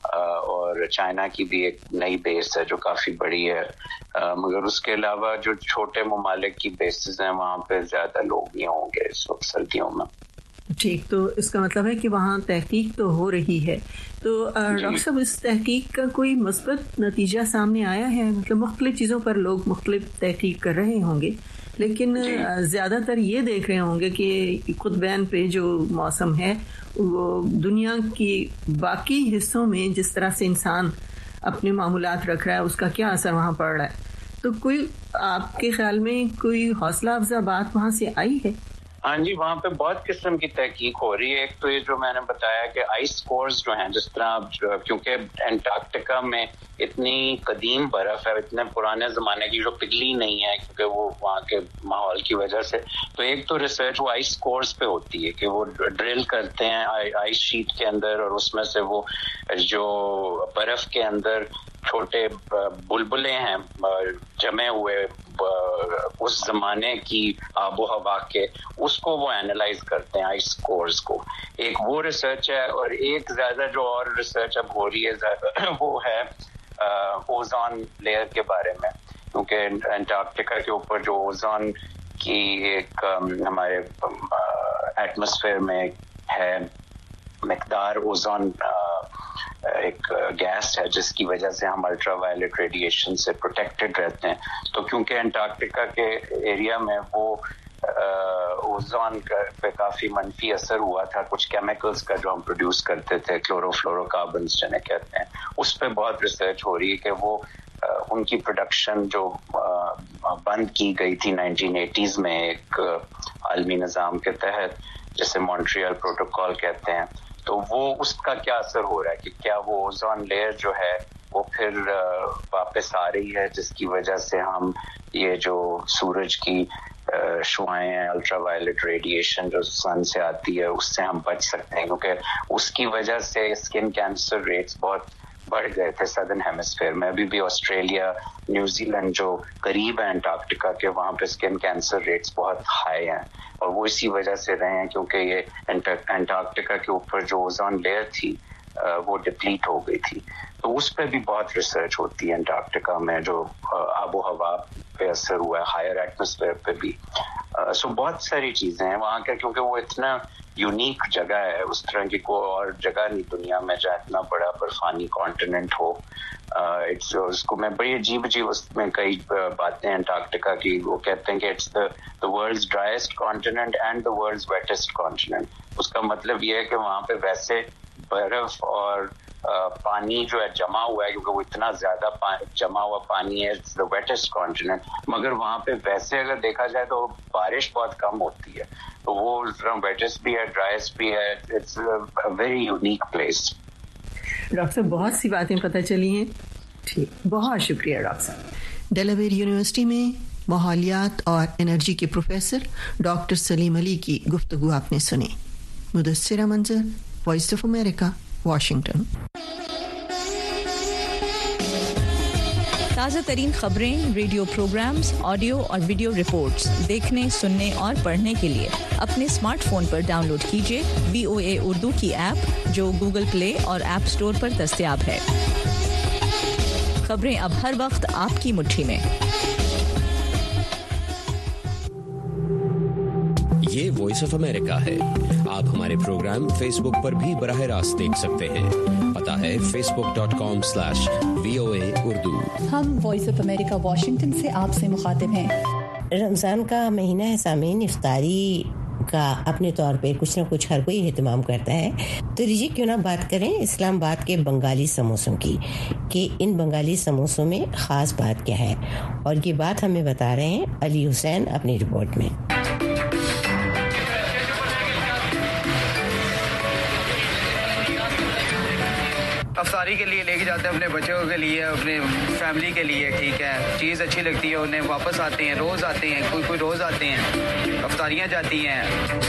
اور چائنا کی بھی ایک نئی بیس ہے جو کافی بڑی ہے. مگر اس کے علاوہ جو چھوٹے ممالک کی بیسز ہیں وہاں پہ زیادہ لوگ نہیں ہوں گے اس وقت سردیوں میں. ٹھیک، تو اس کا مطلب ہے کہ وہاں تحقیق تو ہو رہی ہے. تو ڈاکٹر صاحب اس تحقیق کا کوئی مثبت نتیجہ سامنے آیا ہے؟ مطلب مختلف چیزوں پر لوگ مختلف تحقیق کر رہے ہوں گے لیکن زیادہ تر یہ دیکھ رہے ہوں گے کہ قطبین پہ جو موسم ہے وہ دنیا کی باقی حصوں میں جس طرح سے انسان اپنے معمولات رکھ رہا ہے اس کا کیا اثر وہاں پڑ رہا ہے. تو کوئی آپ کے خیال میں کوئی حوصلہ افزا بات وہاں سے آئی ہے؟ ہاں جی، وہاں پہ بہت قسم کی تحقیق ہو رہی ہے. ایک تو یہ جو میں نے بتایا کہ آئس کورز جو ہیں جس طرح کیونکہ انٹارکٹیکا میں اتنی قدیم برف ہے، اتنے پرانے زمانے کی جو پگھلی نہیں ہے کیونکہ وہ وہاں کے ماحول کی وجہ سے. تو ایک تو ریسرچ وہ آئس کورز پہ ہوتی ہے کہ وہ ڈرل کرتے ہیں آئس شیٹ کے اندر اور اس میں سے وہ جو برف کے اندر چھوٹے بلبلے ہیں جمے ہوئے اس زمانے کی آب و ہوا کے، اس کو وہ اینالائز کرتے ہیں آئس کورز کو. ایک وہ ریسرچ ہے اور ایک زیادہ جو اور ریسرچ اب ہو رہی ہے وہ ہے اوزون لیئر کے بارے میں. کیونکہ انٹارکٹیکا کے اوپر جو اوزون کی ایک ہمارے एटमॉस्फेयर में है, मिकदार ओजोन एक गैस है जिसकी वजह से हम अल्ट्रावायलेट रेडिएशन से प्रोटेक्टेड रहते हैं। तो क्योंकि अंटार्कटिका के एरिया में वो ओजोन पे काफी मनफी असर हुआ था, कुछ केमिकल्स का जो हम प्रोड्यूस करते थे, क्लोरोफ्लोरोकार्बन्स जिन्हें कहते हैं, उस पे बहुत रिसर्च हो रही है कि वो उनकी प्रोडक्शन जो बंद की गई थी 1980s में एक आलमी निज़ाम के तहत, जिसे मॉन्ट्रियल प्रोटोकॉल कहते हैं, तो वो उसका क्या असर हो रहा है कि क्या वो ओजोन लेयर जो है वो फिर वापस आ रही है, जिसकी वजह से हम ये जो सूरज की शुआएं हैं, अल्ट्रावायलेट रेडिएशन जो सन से आती है, उससे हम बच सकते हैं, क्योंकि उसकी वजह से स्किन कैंसर रेट्स बहुत बढ़ गए थे सदर्न हेमिस्फीयर में। अभी भी ऑस्ट्रेलिया, न्यूजीलैंड जो करीब है अंटार्कटिका के, वहाँ पे स्किन कैंसर रेट्स बहुत हाई हैं, और वो इसी वजह से रहे हैं क्योंकि ये अंटार्कटिका के ऊपर जो ओजोन लेयर थी वो डिप्लीट हो गई थी। तो उस पर भी बहुत रिसर्च होती है अंटार्कटिका में, जो आबो हवा पे असर हुआ है, हायर एटमॉस्फेयर पे भी। सो बहुत सारी चीजें हैं वहाँ का, क्योंकि वो इतना यूनिक जगह है, उस तरह की कोई और जगह नहीं दुनिया में जहाँ इतना बड़ा बर्फानी कॉन्टिनेंट हो। उसको मैं बड़ी अजीब उसमें कई बातें अंटार्कटिका की, वो कहते हैं कि it's the world's driest continent and the world's wettest continent. उसका मतलब ये है कि वहाँ पे वैसे बर्फ और पानी जो है जमा हुआ है, क्योंकि वो इतना ज्यादा जमा हुआ पानी है, इट्स द वेटेस्ट कॉन्टिनेंट, मगर वहाँ पे वैसे अगर देखा जाए तो बारिश बहुत कम होती है, तो वो वेटेस्ट भी है, ड्राइएस्ट भी है। It's a very unique place. Doctor साहब, बहुत सी बातें पता चली हैं। ठीक, बहुत शुक्रिया डॉक्टर साहब। डेलावेयर यूनिवर्सिटी में माहौलियात और एनर्जी के प्रोफेसर डॉक्टर सलीम अली की गुफ्तगू आपने सुनी। मुदस्सिरा मंजर, वॉइस ऑफ अमेरिका, वाशिंगटन। ताज़ा तरीन खबरें, रेडियो प्रोग्राम्स, ऑडियो और वीडियो रिपोर्ट्स देखने, सुनने और पढ़ने के लिए अपने स्मार्टफोन पर डाउनलोड कीजिए VOA उर्दू की ऐप, जो गूगल प्ले और ऐप स्टोर पर दस्तयाब है। खबरें अब हर वक्त आपकी मुट्ठी में। ये वॉइस ऑफ अमेरिका है। आप हमारे प्रोग्राम फेसबुक पर भी बराह रास्त देख सकते हैं। पता है facebook.com/VOA उर्दू। हम वॉइस ऑफ अमेरिका वाशिंगटन से आपसे मुखातिब हैं। रमज़ान का महीना है सामीन, इफ्तारी का अपने तौर पे कुछ न कुछ हर कोई एहतमाम करता है। तो लीजिए क्यों ना बात करें इस्लामाबाद के बंगाली समोसों की, कि इन बंगाली समोसों में ख़ास बात क्या है, और ये बात हमें बता रहे हैं अली हुसैन अपनी रिपोर्ट में। अफ्तारी के लिए लेके जाते हैं, अपने बच्चों के लिए, अपने फैमिली के लिए, ठीक है, चीज़ अच्छी लगती है उन्हें, वापस आते हैं, रोज़ आते हैं, कोई रोज़ आते हैं, अफ्तारियाँ जाती हैं।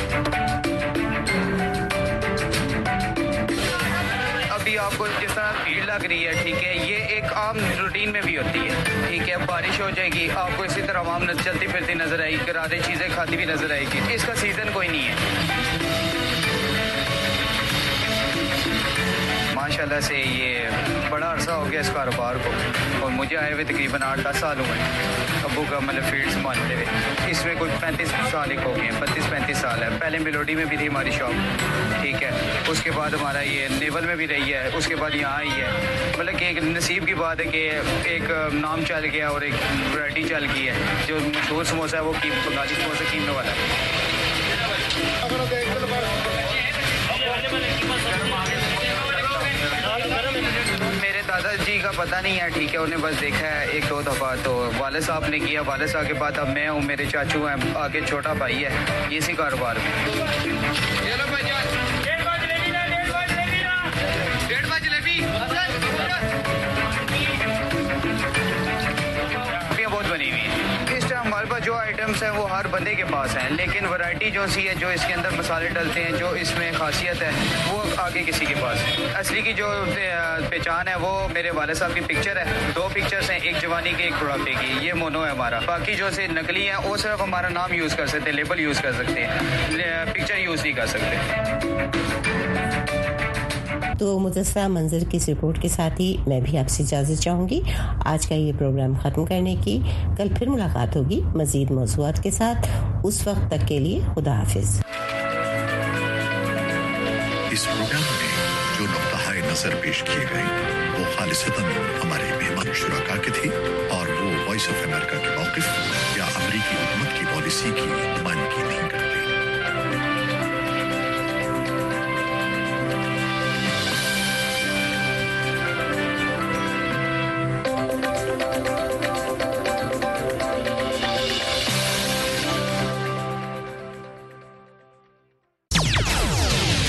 अभी आपको जिस तरह भीड़ लग रही है, ठीक है, ये एक आम रूटीन में भी होती है, ठीक है, बारिश हो जाएगी, आपको इसी तरह आवाम चलती फिरती नजर आएगी, करारे चीज़ें खाती भी नजर आएगी। इसका सीज़न कोई नहीं है। माशाल्लाह से ये बड़ा अरसा हो गया इस कारोबार को, और मुझे आए हुए तकरीबन 8-10 साल हुए अबू का मतलब फील्ड संभालते हुए। इसमें कोई 35 साल एक हो गए, 32-35 साल है। पहले मिलोडी में भी थी हमारी शॉप, ठीक है, उसके बाद हमारा ये नेवल में भी रही है, उसके बाद यहाँ आई है। मतलब कि एक नसीब की बात है कि एक नाम चल गया और एक वैरायटी चल गई है। जो मशहूर समोसा है वो बंगाली समोसा कीमत वाला है। मेरे दादाजी का पता नहीं है, ठीक है, उन्हें बस देखा है 1-2 दफ़ा, तो वाले साहब ने किया, वाले साहब के बाद अब मैं हूँ, मेरे चाचू हैं, आगे छोटा भाई है, इसी कारोबार में। बहुत बनी हुई है इस टाइम हमारे पास। जो आइटम्स हैं वो हर बंदे के पास हैं, लेकिन वैरायटी जो सी है, जो इसके अंदर मसाले डलते हैं, जो इसमें खासियत है, वो आगे किसी के पास है। असली की जो पहचान है वो मेरे वाले साहब की पिक्चर है। 2 पिक्चर्स हैं, एक जवानी की, एक बुढ़ापे की, ये मोनो है हमारा। बाकी जो से नकली है वो सिर्फ हमारा नाम यूज़ कर सकते हैं, लेबल यूज़ कर सकते हैं, पिक्चर यूज़ नहीं कर सकते। तो मुदस्सिरा मंजर की इस रिपोर्ट के साथ ही मैं भी आपसे इजाज़त चाहूँगी आज का ये प्रोग्राम ख़त्म करने की। कल फिर मुलाकात होगी मज़ीद मौज़ूआत के साथ। उस वक्त तक के लिए खुदा हाफिज़। اس پروگرام میں جو نقطۂ نظر پیش کیے گئے وہ خالصتاً ہمارے مہمان شرکا کے تھے اور وہ وائس آف امریکہ کے موقف یا امریکی حکومت کی پالیسی کی نمائندگی